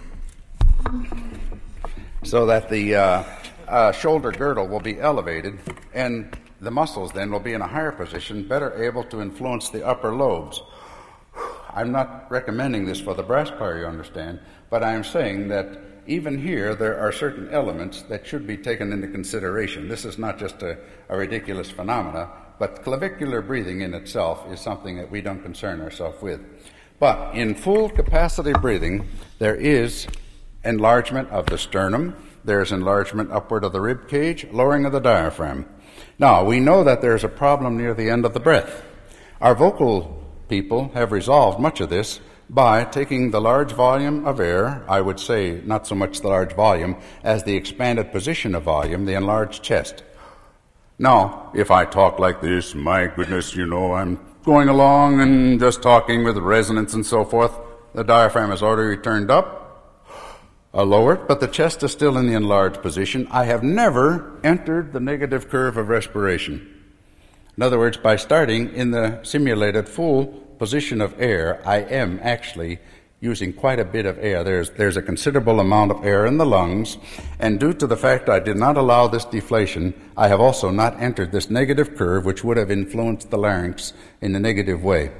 so that the uh, uh, shoulder girdle will be elevated, and the muscles then will be in a higher position, better able to influence the upper lobes. I'm not recommending this for the brass player, you understand, but I am saying that even here there are certain elements that should be taken into consideration. This is not just a, a ridiculous phenomena, but clavicular breathing in itself is something that we don't concern ourselves with. But in full capacity breathing, there is enlargement of the sternum, there's enlargement upward of the rib cage, lowering of the diaphragm. Now, we know that there's a problem near the end of the breath. Our vocal people have resolved much of this by taking the large volume of air, I would say not so much the large volume as the expanded position of volume, the enlarged chest. Now, if I talk like this, my goodness, you know, I'm going along and just talking with resonance and so forth, the diaphragm is already turned up, I lower it, but the chest is still in the enlarged position. I have never entered the negative curve of respiration. In other words, by starting in the simulated full position of air, I am actually using quite a bit of air. There's, there's a considerable amount of air in the lungs, and due to the fact I did not allow this deflation, I have also not entered this negative curve, which would have influenced the larynx in a negative way.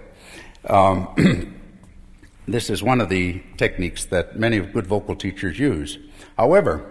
Um, this is one of the techniques that many good vocal teachers use. However,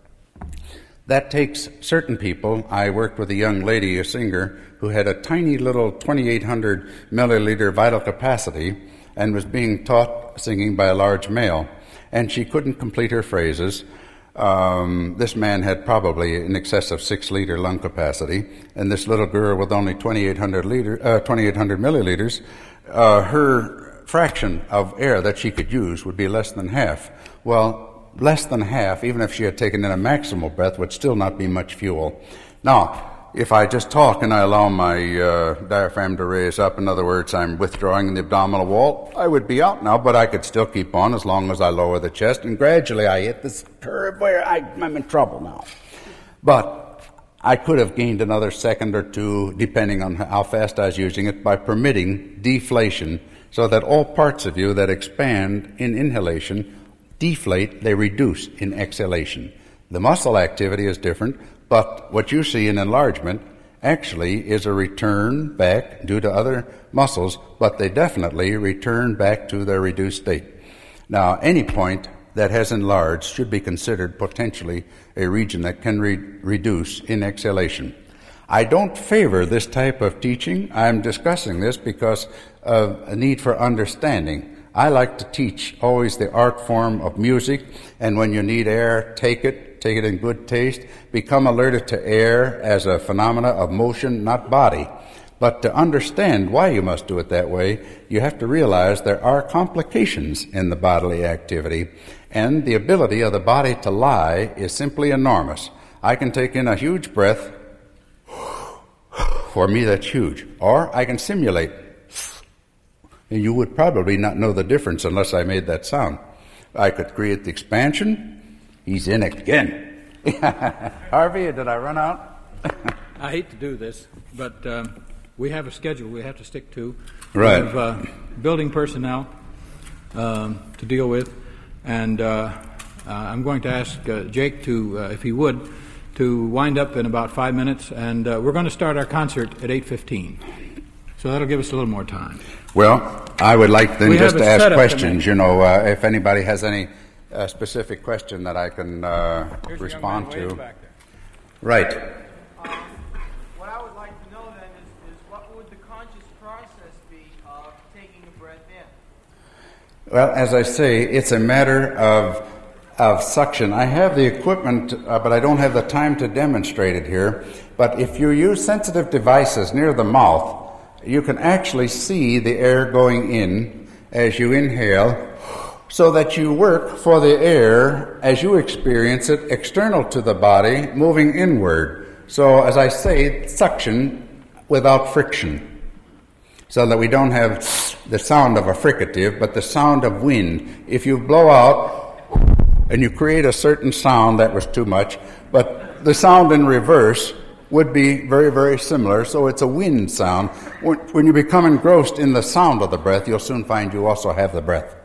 that takes certain people. I worked with a young lady, a singer, who had a tiny little twenty-eight hundred milliliter vital capacity and was being taught singing by a large male, and she couldn't complete her phrases. Um, this man had probably in excess of six liter lung capacity, and this little girl with only twenty-eight hundred liter, uh, twenty-eight hundred milliliters, uh, her fraction of air that she could use would be less than half. Well, less than half, even if she had taken in a maximal breath, would still not be much fuel. Now, if I just talk and I allow my uh, diaphragm to raise up, in other words, I'm withdrawing the abdominal wall, I would be out now, but I could still keep on as long as I lower the chest, and gradually I hit this curve where I, I'm in trouble now. But I could have gained another second or two, depending on how fast I was using it, by permitting deflation, so that all parts of you that expand in inhalation deflate, they reduce in exhalation. The muscle activity is different, but what you see in enlargement actually is a return back due to other muscles, but they definitely return back to their reduced state. Now, any point that has enlarged should be considered potentially a region that can re- reduce in exhalation. I don't favor this type of teaching. I'm discussing this because of a need for understanding. I like to teach always the art form of music, and when you need air, take it, take it in good taste. Become alerted to air as a phenomena of motion, not body. But to understand why you must do it that way, you have to realize there are complications in the bodily activity, and the ability of the body to lie is simply enormous. I can take in a huge breath. For me, that's huge. Or I can simulate. And you would probably not know the difference unless I made that sound. I could create the expansion. He's in again. Harvey, did I run out? I hate to do this, but um, we have a schedule we have to stick to. Right. We have uh, building personnel um, to deal with, and uh, uh, I'm going to ask uh, Jake to, uh, if he would, to wind up in about five minutes, and uh, we're going to start our concert at eight fifteen. So that'll give us a little more time. Well, I would like then We just have to a ask setup questions, to you know, uh, if anybody has any uh, specific question that I can uh, Here's a young respond man way to. back there. Right. Um, what I would like to know then is, is what would the conscious process be of taking a breath in? Well, as I say, it's a matter of of suction. I have the equipment, uh, but I don't have the time to demonstrate it here. But if you use sensitive devices near the mouth, you can actually see the air going in as you inhale, so that you work for the air as you experience it external to the body, moving inward. So, as I say, suction without friction, so that we don't have the sound of a fricative, but the sound of wind. If you blow out and you create a certain sound, that was too much, but the sound in reverse would be very, very similar, so it's a wind sound. When, when you become engrossed in the sound of the breath, you'll soon find you also have the breath.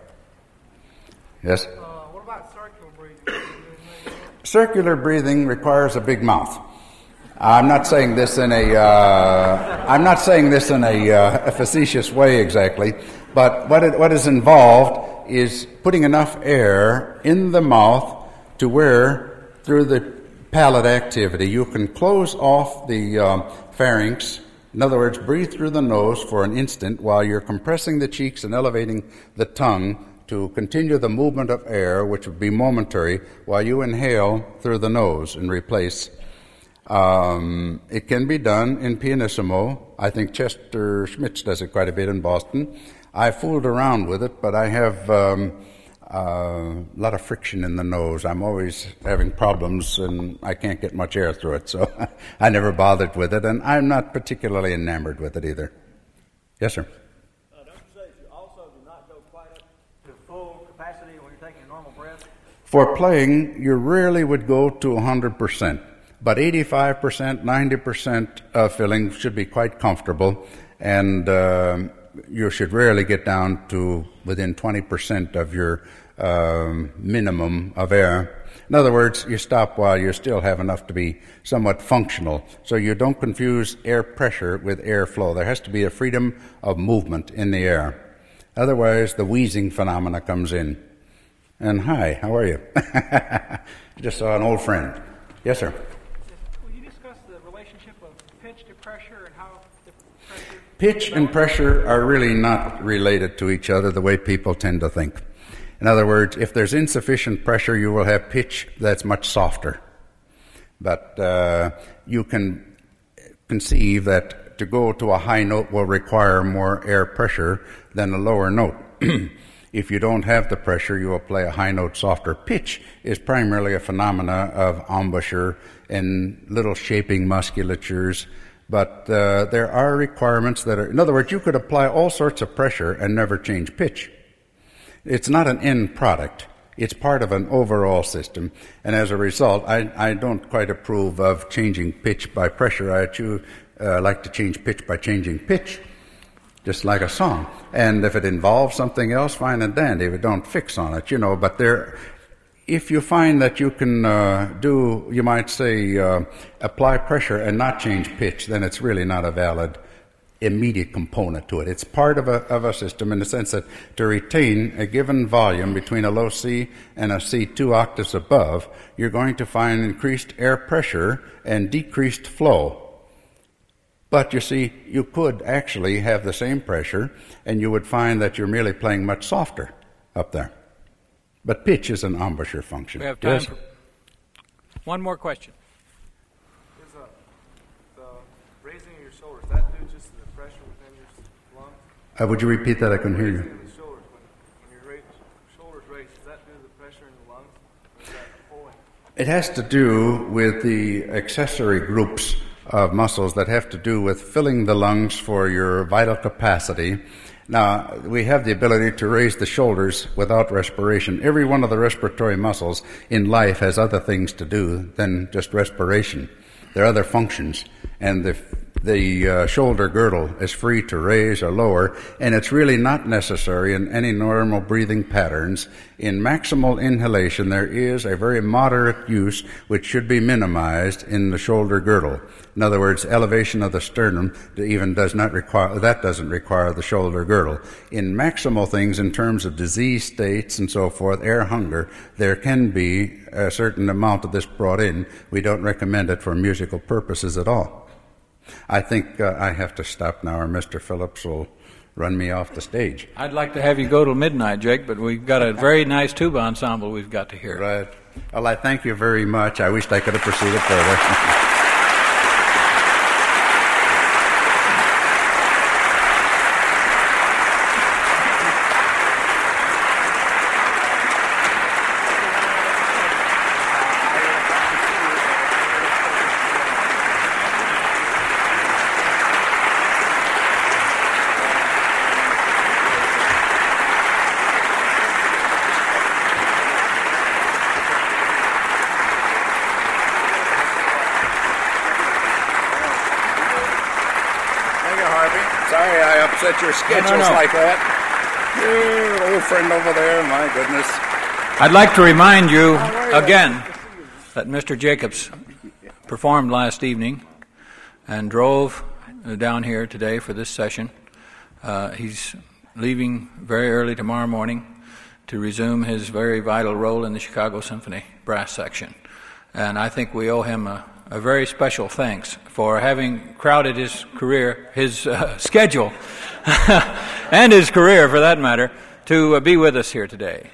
Yes? Uh, what about circular breathing? Circular breathing requires a big mouth. I'm not saying this in a uh, I'm not saying this in a, uh, a facetious way exactly, but what it, what is involved is putting enough air in the mouth to where, through the palate activity, you can close off the um, pharynx. In other words, breathe through the nose for an instant while you're compressing the cheeks and elevating the tongue to continue the movement of air, which would be momentary, while you inhale through the nose and replace. Um, it can be done in pianissimo. I think Chester Schmitz does it quite a bit in Boston. I fooled around with it, but I have um, uh, a lot of friction in the nose. I'm always having problems, and I can't get much air through it, so I never bothered with it, and I'm not particularly enamored with it either. Yes, sir? Uh, don't you say that you also do not go quite up to full capacity when you're taking a normal breath? For playing, you rarely would go to one hundred percent, but eighty-five percent, ninety percent of filling should be quite comfortable, and uh, you should rarely get down to within twenty percent of your um, minimum of air. In other words, you stop while you still have enough to be somewhat functional, so you don't confuse air pressure with air flow. There has to be a freedom of movement in the air. Otherwise, the wheezing phenomena comes in. And hi, how are you? Just saw an old friend. Yes, sir? Will you discuss the relationship of pitch to pressure and how the pressure... Pitch and pressure are really not related to each other the way people tend to think. In other words, if there's insufficient pressure, you will have pitch that's much softer. But uh, you can conceive that to go to a high note will require more air pressure than a lower note. If you don't have the pressure, you will play a high note softer. Pitch is primarily a phenomena of embouchure and little shaping musculatures, but uh, there are requirements that are, in other words, you could apply all sorts of pressure and never change pitch. It's not an end product. It's part of an overall system, and as a result, I, I don't quite approve of changing pitch by pressure. I too, uh, like to change pitch by changing pitch, just like a song. And if it involves something else, fine and dandy. We don't fix on it, you know. But there, if you find that you can uh, do, you might say, uh, apply pressure and not change pitch, then it's really not a valid immediate component to it. It's part of a of a system in the sense that to retain a given volume between a low C and a C two octaves above, you're going to find increased air pressure and decreased flow. But you see, you could actually have the same pressure, and you would find that you're merely playing much softer up there. But pitch is an embouchure function. We have time Yes? for one more question. Is uh, the raising of your shoulders, that due just to the Uh, would you repeat that? I couldn't hear you. Raising the shoulders, when, when your raise, shoulders raised, does that do the pressure in the lungs? Or is that pulling? It has to do with the accessory groups of muscles that have to do with filling the lungs for your vital capacity. Now, we have the ability to raise the shoulders without respiration. Every one of the respiratory muscles in life has other things to do than just respiration. There are other functions, and the the uh, shoulder girdle is free to raise or lower, and it's really not necessary in any normal breathing patterns. In maximal inhalation, there is a very moderate use which should be minimized in the shoulder girdle. In other words, elevation of the sternum even does not require, that doesn't require the shoulder girdle. In maximal things, in terms of disease states and so forth, air hunger, there can be a certain amount of this brought in. We don't recommend it for musical purposes at all. I think uh, I have to stop now, or Mister Phillips will run me off the stage. I'd like to have you go till midnight, Jake, but we've got a very nice tuba ensemble we've got to hear. Right. Well, I thank you very much. I wished I could have proceeded further. Sorry I upset your schedules no, no. like that. Your old friend over there, my goodness. I'd like to remind you again that Mister Jacobs performed last evening and drove down here today for this session. Uh, he's leaving very early tomorrow morning to resume his very vital role in the Chicago Symphony brass section. And I think we owe him a, a very special thanks for having crowded his career, his uh, schedule, and his career for that matter, to uh, be with us here today.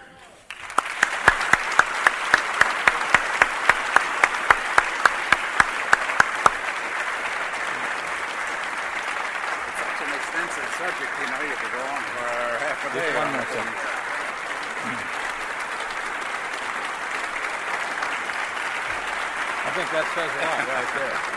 Such an extensive subject, you know, you could go on for half a day. Just one more second. I think that says a lot right there.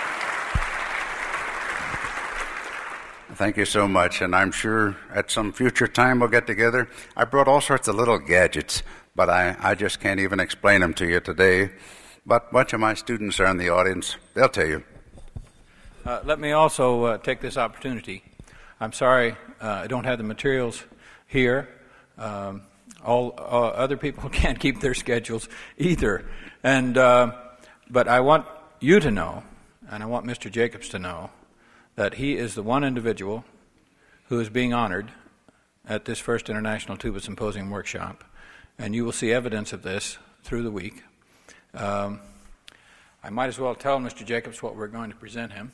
Thank you so much, and I'm sure at some future time we'll get together. I brought all sorts of little gadgets, but I, I just can't even explain them to you today. But a bunch of my students are in the audience. They'll tell you. Uh, let me also uh, take this opportunity. I'm sorry uh, I don't have the materials here. Um, all uh, other people can't keep their schedules either. And uh, but I want you to know, and I want Mister Jacobs to know, that he is the one individual who is being honored at this first International Tuba Symposium workshop, and you will see evidence of this through the week. Um, I might as well tell Mister Jacobs what we're going to present him,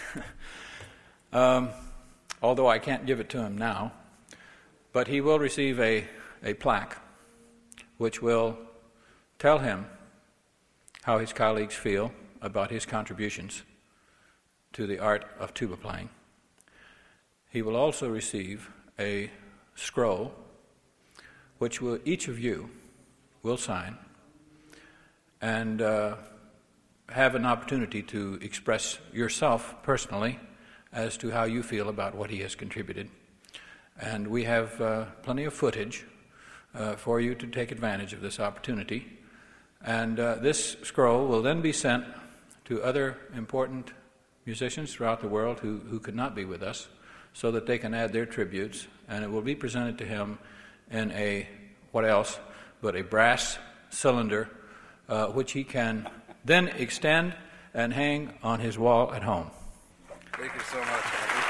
um, although I can't give it to him now, but he will receive a, a plaque which will tell him how his colleagues feel about his contributions to the art of tuba playing. He will also receive a scroll which will, each of you will sign and uh, have an opportunity to express yourself personally as to how you feel about what he has contributed. And we have uh, plenty of footage uh, for you to take advantage of this opportunity. And uh, this scroll will then be sent to other important musicians throughout the world who, who could not be with us, so that they can add their tributes, and it will be presented to him in a, what else, but a brass cylinder, uh, which he can then extend and hang on his wall at home. Thank you so much, Harvey.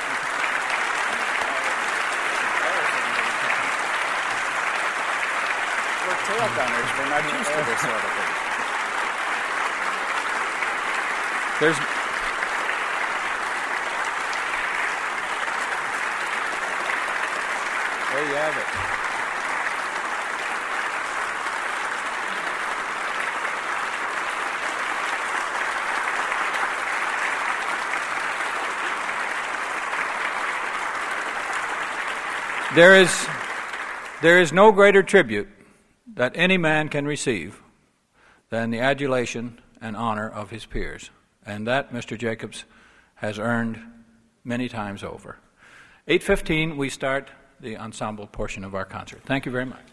We're tail gunners. We're not used to this sort of thing. There's There you have it. There is, there is no greater tribute that any man can receive than the adulation and honor of his peers. And that Mister Jacobs has earned many times over. eight fifteen, we start the ensemble portion of our concert. Thank you very much.